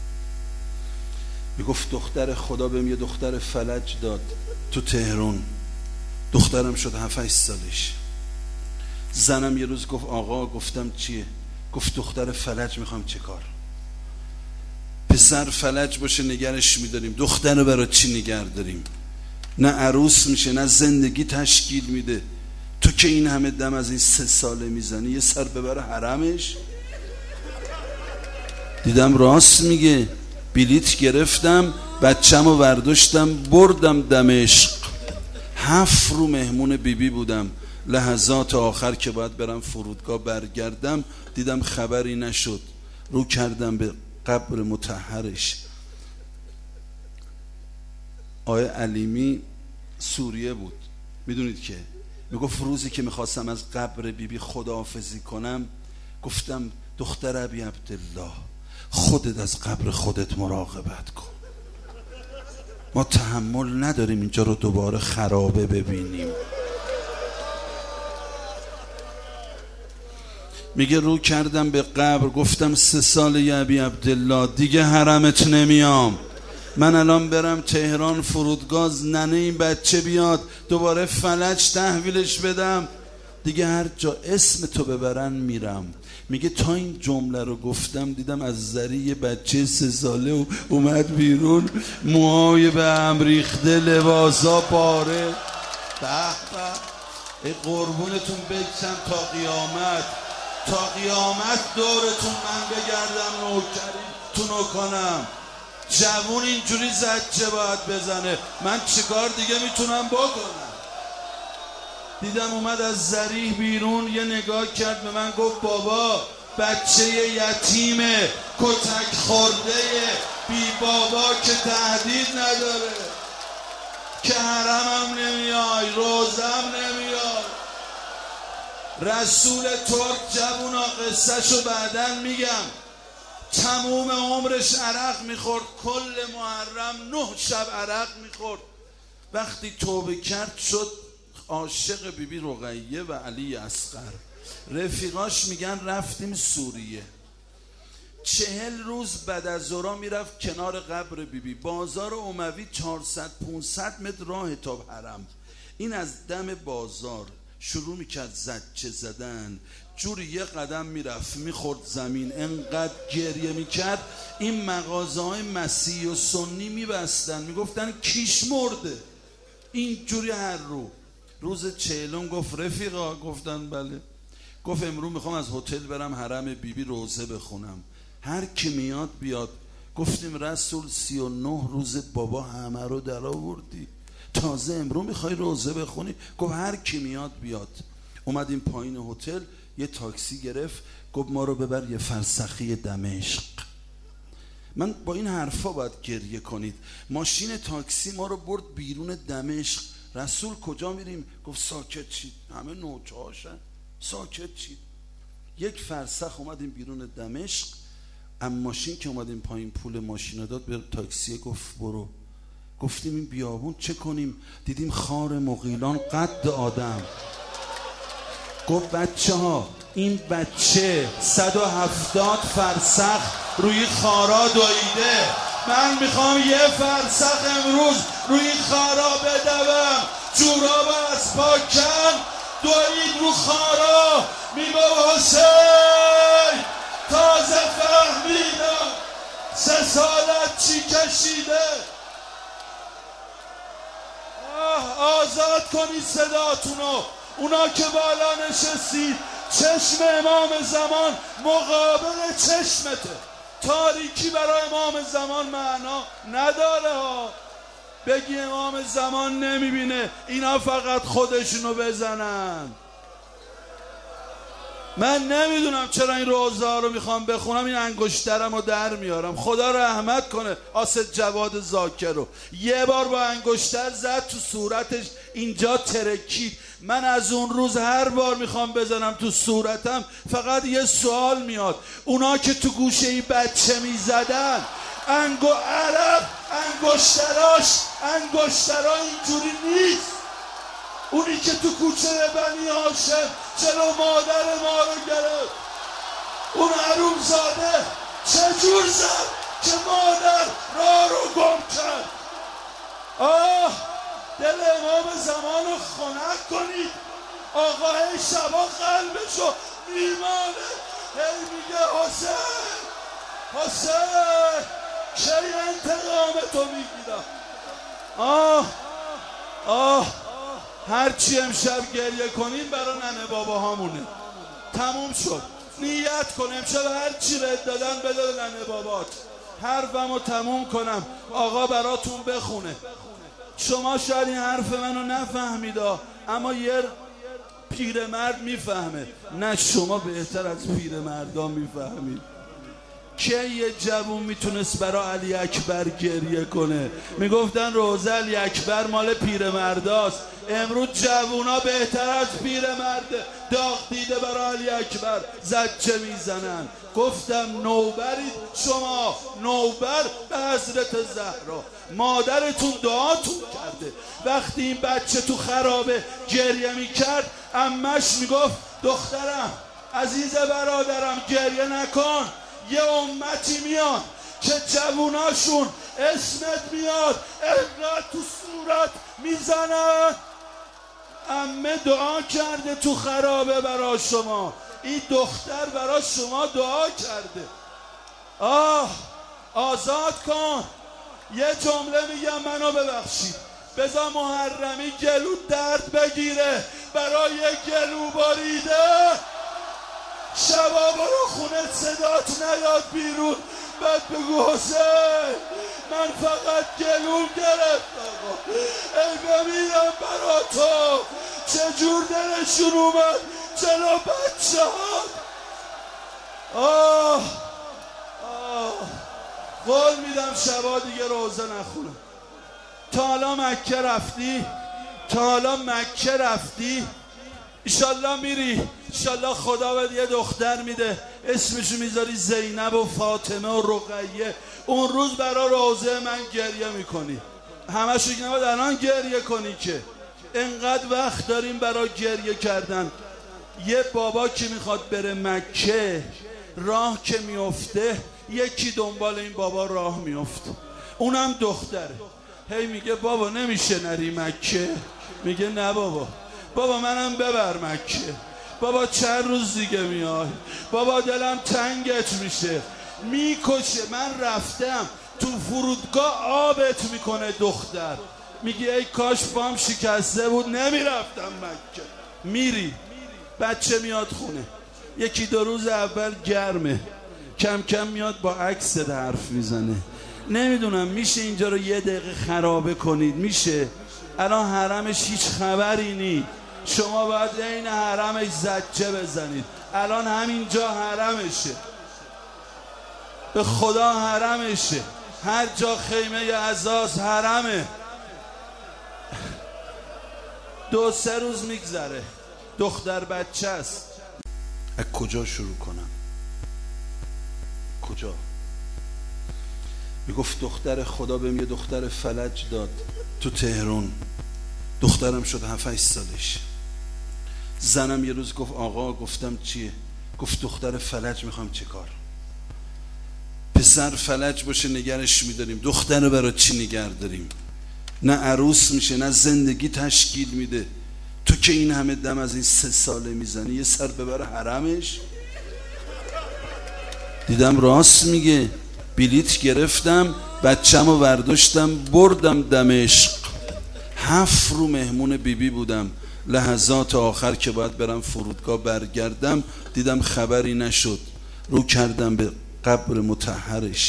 میگفت دختر خدا بهم یه دختر فلج داد تو تهران، دخترم شد 7-8 سالش. زنم یه روز گفت آقا، گفتم چیه؟ گفت دختر فلج میخوام. چه کار؟ پسر فلج باشه نگرش میداریم، دختر رو برای چی نگر داریم؟ نه عروس میشه نه زندگی تشکیل میده. تو که این همه دم از این 3 ساله میزنی یه سر ببره حرمش. دیدم راست میگه، بلیت گرفتم بچه‌مو برداشتم بردم دمشق. 7 رو مهمون بیبی بودم. لحظات آخر که باید برم فرودگاه برگردم دیدم خبری نشد. رو کردم به قبر مطهرش. آیه علیمی سوریه بود، میدونید که میگفت روزی که میخواستم از قبر بیبی خداحافظی کنم گفتم دختر ابی عبدالله خودت از قبر خودت مراقبت کن، ما تحمل نداریم اینجا رو دوباره خرابه ببینیم. میگه رو کردم به قبر گفتم 3 سال یا ابی عبدالله دیگه حرمت نمیام. من الان برم تهران فرودگاه ننه این بچه بیاد دوباره فلج تحویلش بدم، دیگه هر جا اسم تو ببرن میرم. میگه تا این جمله رو گفتم دیدم از ذری بچه 3 ساله اومد بیرون، موهای به هم ریخته، لباسا پاره. به به، قربونتون بکشم تا قیامت، تا قیامت دورتون من بگردم نوکریتونو کنم. جوون اینجوری زجه باید بزنه، من چیکار دیگه میتونم بکنم؟ دیدم اومد از ذریح بیرون، یه نگاه کرد به من گفت بابا بچه یتیمه، کتک خورده بی بابا که تهدید نداره، که حرمم نمیای روزم نمیای. رسول ترک جوونا قصه شو بعدن میگم، تموم عمرش عرق میخورد، کل محرم 9 شب عرق میخورد. وقتی توبه کرد شد عاشق بیبی رقیه و علی اصغر. رفیقاش میگن رفتیم سوریه. 40 روز بعد از ظهر میرفت کنار قبر بیبی. بازار اموی 400-500 متر راه تا حرم. این از دم بازار شروع میکرد زجه زدن، جوری یه قدم میرفت میخورد زمین، انقدر گریه میکرد این مغازه های مسیحی و سنی میبستن، میگفتن کیش مرده. این جوری هر روز 40 گفت رفیقا، گفتن بله. گفت امروز میخوام از هتل برم حرم بیبی روزه بخونم، هر کی میاد بیاد. گفتیم رسول 39 روز بابا همه رو در آوردی، تازه امروز میخوای روزه بخونی؟ گفت هر کی میاد بیاد. اومدیم پایین هتل، یه تاکسی گرفت، گفت ما رو ببر یه فرسخی دمشق. من با این حرفا باید گریه کنید. ماشین تاکسی ما رو برد بیرون دمشق. رسول کجا میریم؟ گفت ساکت چید، همه نوچهاشن، ساکت چید. 1 فرسخ اومدیم بیرون دمشق. اما ماشین که اومدیم پایین پول ماشین داد به تاکسی، گفت برو. گفتیم این بیابون چه کنیم؟ دیدیم خار مغیلان قد آدم. گفت بچه ها، این بچه 170 فرسخ روی خارا دویده، من میخوام یه فرسخ امروز روی خارا بدوم. جوراب از پاکن دوید رو خارا. میگو حسین تازه فهمیدم 3 سالت چی کشیده. آزاد کنید صداتونو. اونا که بالا نشستید، چشم امام زمان مقابل چشمته. تاریکی برای امام زمان معنا نداره ها. بگی امام زمان نمیبینه، اینا فقط خودشونو بزنن. من نمیدونم چرا این روزه ها رو میخوام بخونم، این انگشترم رو در میارم. خدا رحمت کنه آسد جواد زاکر رو، یه بار با انگشتر زد تو صورتش، اینجا ترکید. من از اون روز هر بار میخوام بزنم تو صورتم فقط یه سوال میاد. اونا که تو گوشه ای بچه میزدن، عرب انگشترا اینجوری نیست. اونی که تو کوچه بنی هاشم چرا مادر ما رو گرفت؟ اون حروم زاده چجور زد که مادر را رو گم کرد؟ دل امام زمان رو خنک کنید. آقا هی شبا قلبشو میمانه، هی میگه حسین چه انتقامتو میگیرم. هرچی امشب گریه کنیم برای ننه بابا هامونه. تموم شد. نیت کن امشب هرچی رد دادن بده به ننه بابات. حرفمو تموم کنم، آقا براتون بخونه. شما شاید این حرف منو نفهمید، اما یه پیرمرد میفهمه. نه شما بهتر از پیرمردا میفهمید. که یه جوون میتونست برای علی اکبر گریه کنه؟ میگفتن روزه علی اکبر مال پیرمرداست. امروز جوونا بهتر از پیرمرده، داغ دیده برای علی اکبر زجه میزنن. گفتم نوبرید شما، نوبر به حضرت زهرا. مادرتون دعاتون کرده. وقتی این بچه تو خرابه گریه میکرد، عمش میگفت دخترم عزیز برادرم گریه نکن. یه امتی میاد که جووناشون اسمت میاد انقدر تو صورت میزنن. عمه دعا کرده تو خرابه برای شما، این دختر برای شما دعا کرده. آزاد کن. یه جمله میگم منو ببخشید، بذار محرمی گلو درد بگیره برای گلو باریده. شبا برو خونه صدات نیاد بیرون، بعد بگو حسین من فقط گلوم گرفت آقا، ای بمیرم برا تو. چجور دلشون اومد جلو بچه ها. قول میدم شبا دیگه روزه نخونم. تا حالا مکه رفتی؟ ایشالله میری
انشالله خدا بهت یه دختر میده، اسمشو میذاری زینب و فاطمه و رقیه. اون روز برا روزه من گریه میکنی. همشو که نباید الان گریه کنی که، انقدر وقت داریم برا گریه کردن. یه بابا که میخواد بره مکه، راه که میفته یکی دنبال این بابا راه میفته، اونم دختره. هی میگه بابا نمیشه نری مکه؟ میگه نه بابا. بابا منم ببر مکه. بابا چند روز دیگه میای. بابا دلم تنگت میشه. میکشه. من رفتم تو فرودگاه آبت میکنه دختر. میگه ای کاش پام شکسته بود نمیرفتم مکه. میری، بچه میاد خونه، یکی دو روز اول گرمه، کم کم میاد با عکست حرف میزنه. نمیدونم میشه اینجا رو یه دقیقه خرابه کنید؟ میشه؟ الان حرمش هیچ خبری نی. شما باید این حرمش زجه بزنید. الان همینجا حرمشه، به خدا حرمشه. هر جا خیمه عزاز حرمه. 2-3 روز میگذره، دختر بچه است.
از کجا شروع کنم؟ کجا؟ میگفت دختر خدا بهم یه دختر فلج داد تو تهران. دخترم شد 7-8 سالش. زنم یه روز گفت آقا، گفتم چیه؟ گفت دختر فلج میخوام. چه کار؟ پسر فلج باشه نگرش میداریم، دختر رو برای چی نگر داریم؟ نه عروس میشه نه زندگی تشکیل میده. تو که این همه دم از این 3 ساله میزنی، یه سر ببره حرمش. دیدم راست میگه. بلیت گرفتم، بچه‌مو برداشتم بردم دمشق. 7 رو مهمون بیبی بودم. لحظات آخر که باید برم فرودگاه برگردم دیدم خبری نشد. رو کردم به قبر مطهرش.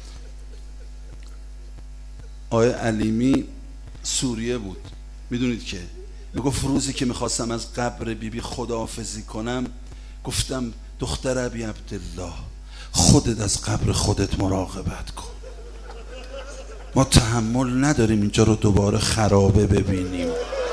آقای علیمی سوریه بود، میدونید که. میگفت روزی که میخواستم از قبر بیبی خداحافظی کنم، گفتم دختر ابی عبدالله، خودت از قبر خودت مراقبت کن. ما تحمل نداریم اینجا رو دوباره خرابه ببینیم.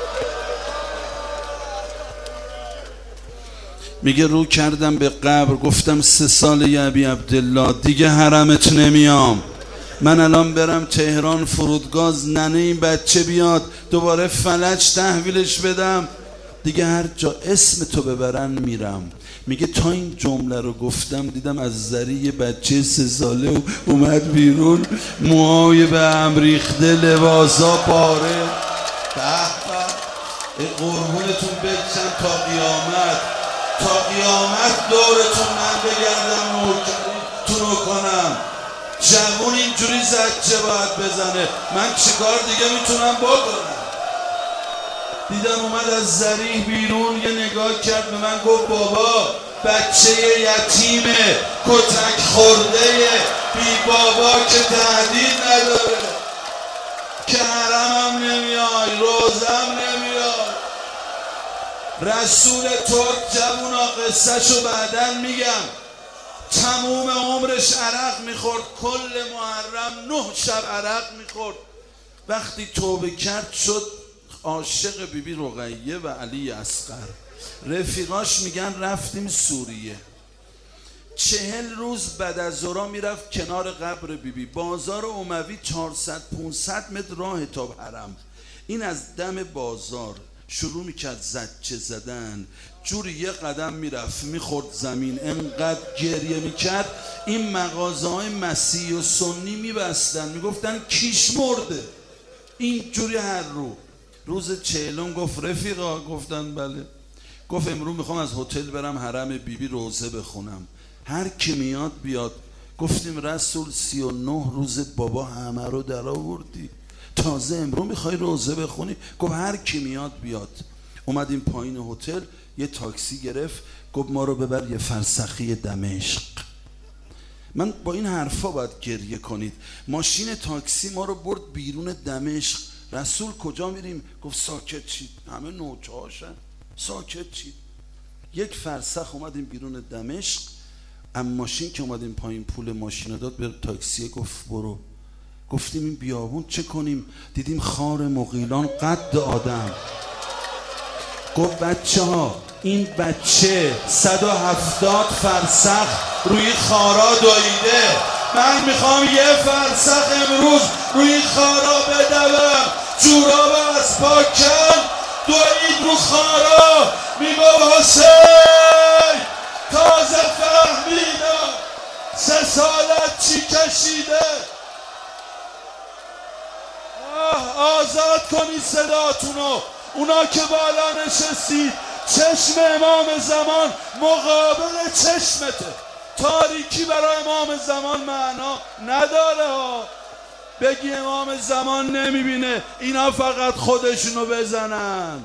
میگه رو کردم به قبر، گفتم 3 سال یا ابی عبدالله دیگه حرمت نمیام. من الان برم تهران فرودگاه، ننه این بچه بیاد دوباره فلج تحویلش بدم، دیگه هر جا اسم تو ببرن میرم. میگه تا این جمله رو گفتم دیدم از ذری یه بچه 3 ساله اومد بیرون، موهای به هم ریخته، لباسا پاره. به قربونتون بچن تا قیامت، تا قیامت دورتون من بگردم نوکریتونو کنم. جوون اینجوری زجه باید بزنه. من چیکار دیگه میتونم بکنم؟ دیدم اومد از ذریح بیرون، یه نگاه کرد به من، گفت بابا بچه یتیمه، کتک خورده، بی بابا که تهدید نداره، که حرمم نمیای، روزم نمیای. رسول ترک جوونا قصهشو بعدن میگم. تموم عمرش عرق میخورد، کل محرم 9 شب عرق میخورد. وقتی توبه کرد شد عاشق بیبی رقیه و علی اصغر. رفیقاش میگن رفتیم سوریه. 40 روز بعد از ظهر میرفت کنار قبر بیبی. بازار اموی 400-500 متر راه تا حرم. این از دم بازار شروع میکرد زجه زدن، جوری یه قدم میرفت میخورد زمین، انقدر گریه میکرد. این مغازه های مسیحی و سنی میبستن، میگفتن کیش مرده. این جوری هر روز 40 گفت رفیقا، گفتن بله. گفت امروز میخوام از هتل برم حرم بیبی روزه بخونم، هر کی میاد بیاد. گفتیم رسول 39 روز بابا همه رو در آوردی، تازه امروز میخوای روزه بخونی؟ گفت هر کی میاد بیاد. اومدیم پایین هتل، یه تاکسی گرفت، گفت ما رو ببر یه فرسخی دمشق. من با این حرفا باید گریه کنید. ماشین تاکسی ما رو برد بیرون دمشق. رسول کجا میریم؟ گفت ساکت چید، همه نوچه هاشن، ساکت چید. 1 فرسخ اومدیم بیرون دمشق. اما ماشین که اومدیم پایین پول ماشین داد به تاکسی، گفت برو. گفتیم این بیابون چه کنیم؟ دیدیم خار مغیلان قد آدم. گفت بچه ها
این بچه 170 فرسخ روی خارا دویده. من میخوام یه فرسخ امروز روی خارا بدوم. جوراب از پاکن دوید رو خارا. میگم حسین تازه فهمیدم 3 سالت چی کشیده. آزاد کنید صداتونو. اونا که بالا نشستید، چشم امام زمان مقابل چشمته. تاریکی برای امام زمان معنا نداره ها. بگی امام زمان نمیبینه، اینا فقط خودشونو بزنن.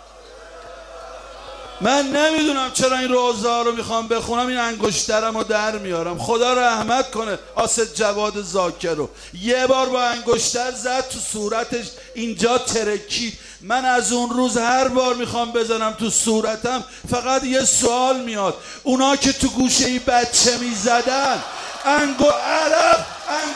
من نمیدونم چرا این روزه ها رو میخوام بخونم. این انگشترم رو در میارم. خدا رحمت کنه آسد جواد زاکر رو. یه بار با انگشتر زد تو صورتش، اینجا ترکید. من از اون روز هر بار میخوام بزنم تو صورتم فقط یه سوال میاد. اونا که تو گوشه ای بچه میزدن، عرب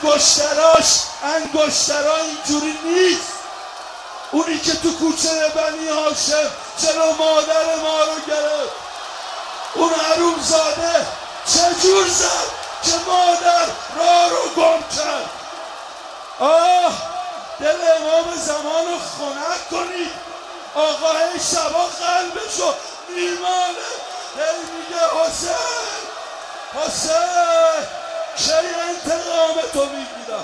انگشترا اینجوری نیست. اونی که تو کوچه بنی هاشم چرا مادر ما رو گرفت؟ اون حروم زاده چجور زد که مادر راه رو گم کرد؟ دل امام زمان رو خنک کنید. آقا هی شبا قلبشو میمانه، هی میگه حسین چه انتقامتو میگیرم.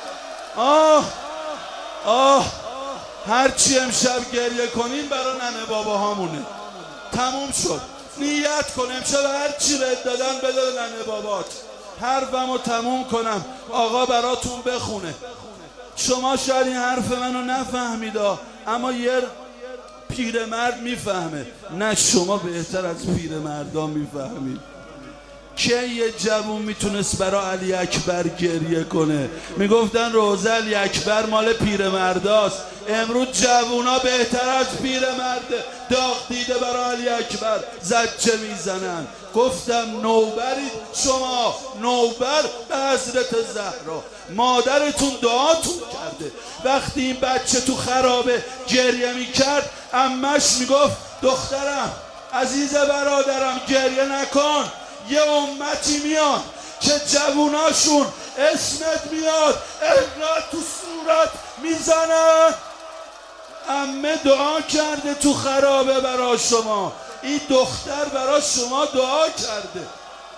هرچی امشب گریه کنیم برای ننه بابا هامونه. تموم شد. نیت کن امشب هرچی رد دادن بده ننه بابات. حرفمو تموم کنم آقا براتون بخونه. شما شاید این حرف منو نفهمید، اما یه پیرمرد میفهمه. نه شما بهتر از پیرمردا میفهمید. که یه جوون میتونست برای علی اکبر گریه کنه؟ میگفتن روزه علی اکبر مال پیرمرداست. امروز جوونا بهتر از پیرمرد داغ دیده برای علی اکبر زجه میزنن. گفتم نوبرید شما، نوبر به حضرت زهرا. مادرتون دعاتون کرده. وقتی این بچه تو خرابه گریه میکرد، عمش میگفت دخترم عزیز برادرم گریه نکن. یه امتی میاد که جووناشون اسمت میاد انقدر تو صورت میزنن. عمه دعا کرده تو خرابه برا شما. این دختر برا شما دعا کرده.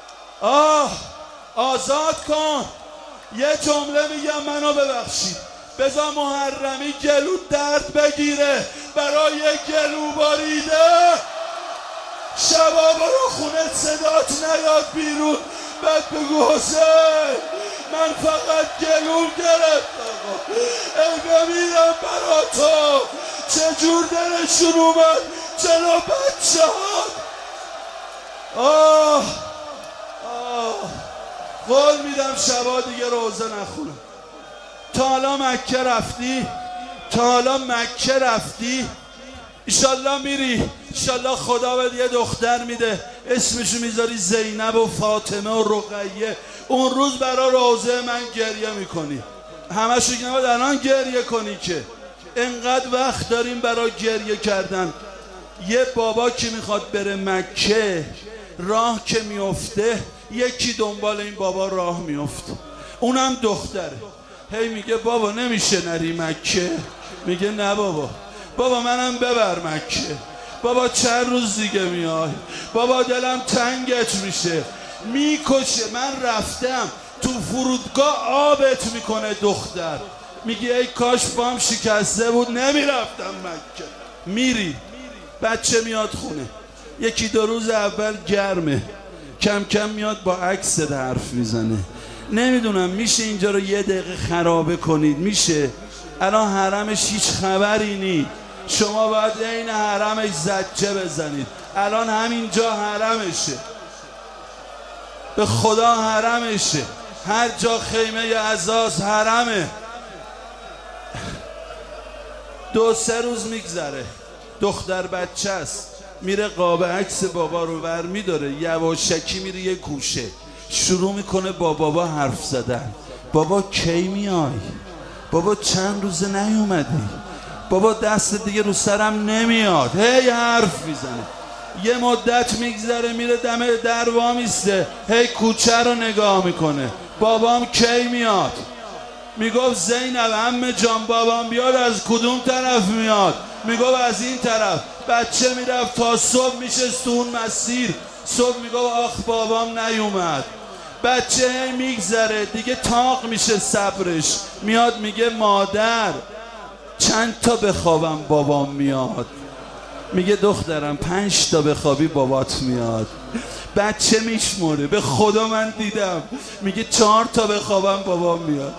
آزاد کن. یه جمله میگم منو ببخشید. بذار محرمی گلو درد بگیره برای گلو باریده. شبا برو خونه صدات نیاد بیرون، بعد بگو حسین من فقط گلوم گرفت آقا. بمیرم برا تو. چجور دلشون اومد جلو بچه ها. قول میدم شبا دیگه روزه نخونم. تا حالا مکه رفتی؟ ایشالله میری. ایشالله خدا بهت یه دختر میده، اسمشو میذاری زینب و فاطمه و رقیه. اون روز برا روزه من گریه میکنی. همشو که نباید الان گریه کنی که انقدر وقت داریم برای گریه کردن. یه بابا که میخواد بره مکه، راه که میفته یکی دنبال این بابا راه میفته، اونم دختره. هی میگه بابا نمیشه نری مکه؟ میگه نه بابا منم ببر مکه. بابا چند روز دیگه میای. بابا دلم تنگت میشه. میکشه. من رفتم تو فرودگاه آبت میکنه دختر. میگه ای کاش پام شکسته بود نمیرفتم مکه. میری. بچه میاد خونه. 1-2 روز اول گرمه، کم کم میاد با عکست حرف میزنه. نمیدونم میشه اینجا رو 1 دقیقه خرابه کنید؟ میشه؟ الان حرمش هیچ خبری نی. شما باید این حرمش زجه بزنید. الان همینجا حرمشه، به خدا حرمشه. هر جا خیمه عزاز حرمه. 2-3 روز میگذره، دختر بچه است، میره قاب عکس بابا رو ور میداره، یواشکی میره یه گوشه، شروع میکنه با بابا حرف زدن. بابا کی میای؟ بابا چند روزه نیومدی؟ بابا دست دیگه رو سرم نمیاد. هی حرف میزنه. یه مدت میگذره میره دم در وامیسته، هی کوچه رو نگاه میکنه، بابام کی میاد؟ میگفت زینب عمه جان بابام بیاد از کدوم طرف میاد؟ میگفت از این طرف. بچه میرفت تا صبح میشست تو اون مسیر، صبح میگفت آخ بابام نیومد. بچه هی میگذره دیگه تاق میشه صبرش، میاد میگه مادر چند تا بخوابم بابام میاد؟ میگه دخترم 5 تا بخوابی بابات میاد. بچه میشموره، به خدا من دیدم، میگه 4 تا بخوابم بابام میاد.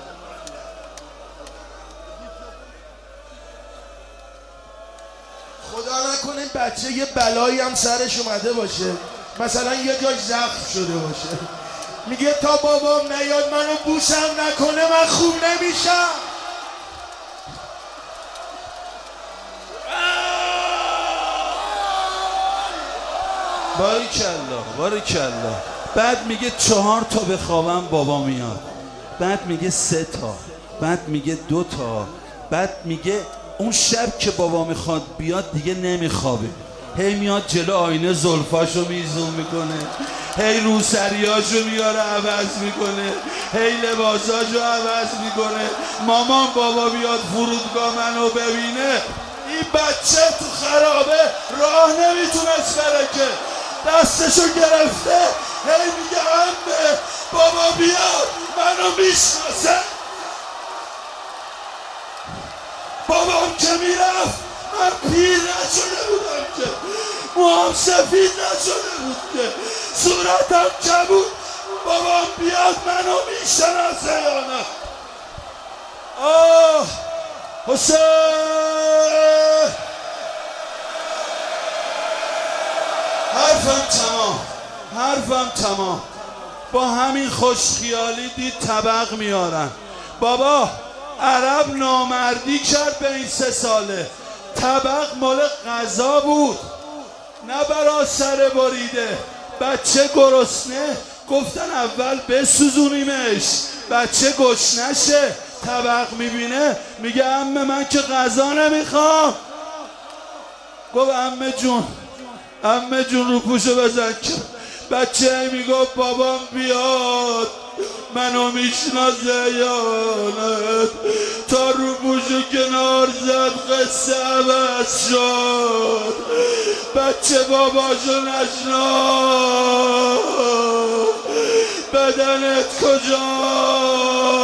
خدا نکنه بچه یه بلایی هم سرش اومده باشه، مثلا یه جاش زخم شده باشه، میگه تا بابام نیاد منو بوسم نکنه من خوب نمیشم.
باریکالله. بعد میگه 4 تا بخوابم بابا میاد، بعد میگه 3 تا، بعد میگه 2 تا، بعد میگه اون شب که بابا میخواد بیاد دیگه نمیخوابه، هی میاد جلو آینه زلفاشو میزوم میکنه، هی روسریاشو میاره عوض میکنه، هی لباساشو عوض میکنه. مامان بابا بیاد فرودگاه منو ببینه، این بچه تو خرابه راه نمیتونست بره که دستشو گرفته، هی میگه عمه بابا بیاد منو میشناسه. بابام که میرفت من پیر نشده بودم که، موام سفید نشده بود که، صورتم کبود. بابام بیاد منو میشناسه یا نه؟ آه حسین حرفم تمام. با همین خوشخیالی دید طبق میارن. بابا عرب نامردی کرد به این 3 ساله، طبق مال غذا بود نه برا سر بریده. بچه گرسنه گفتن اول بسوزونیمش، بچه گشنشه طبق میبینه میگه عمه من که غذا نمیخوام. گفت عمه جون رو پوشو بزن که بچه میگفت بابام بیاد منو میشناسه یا نه؟ تا رو پوشو کنار زد قصه عوض شد، بچه باباشو نشناخت. بدنت کجا؟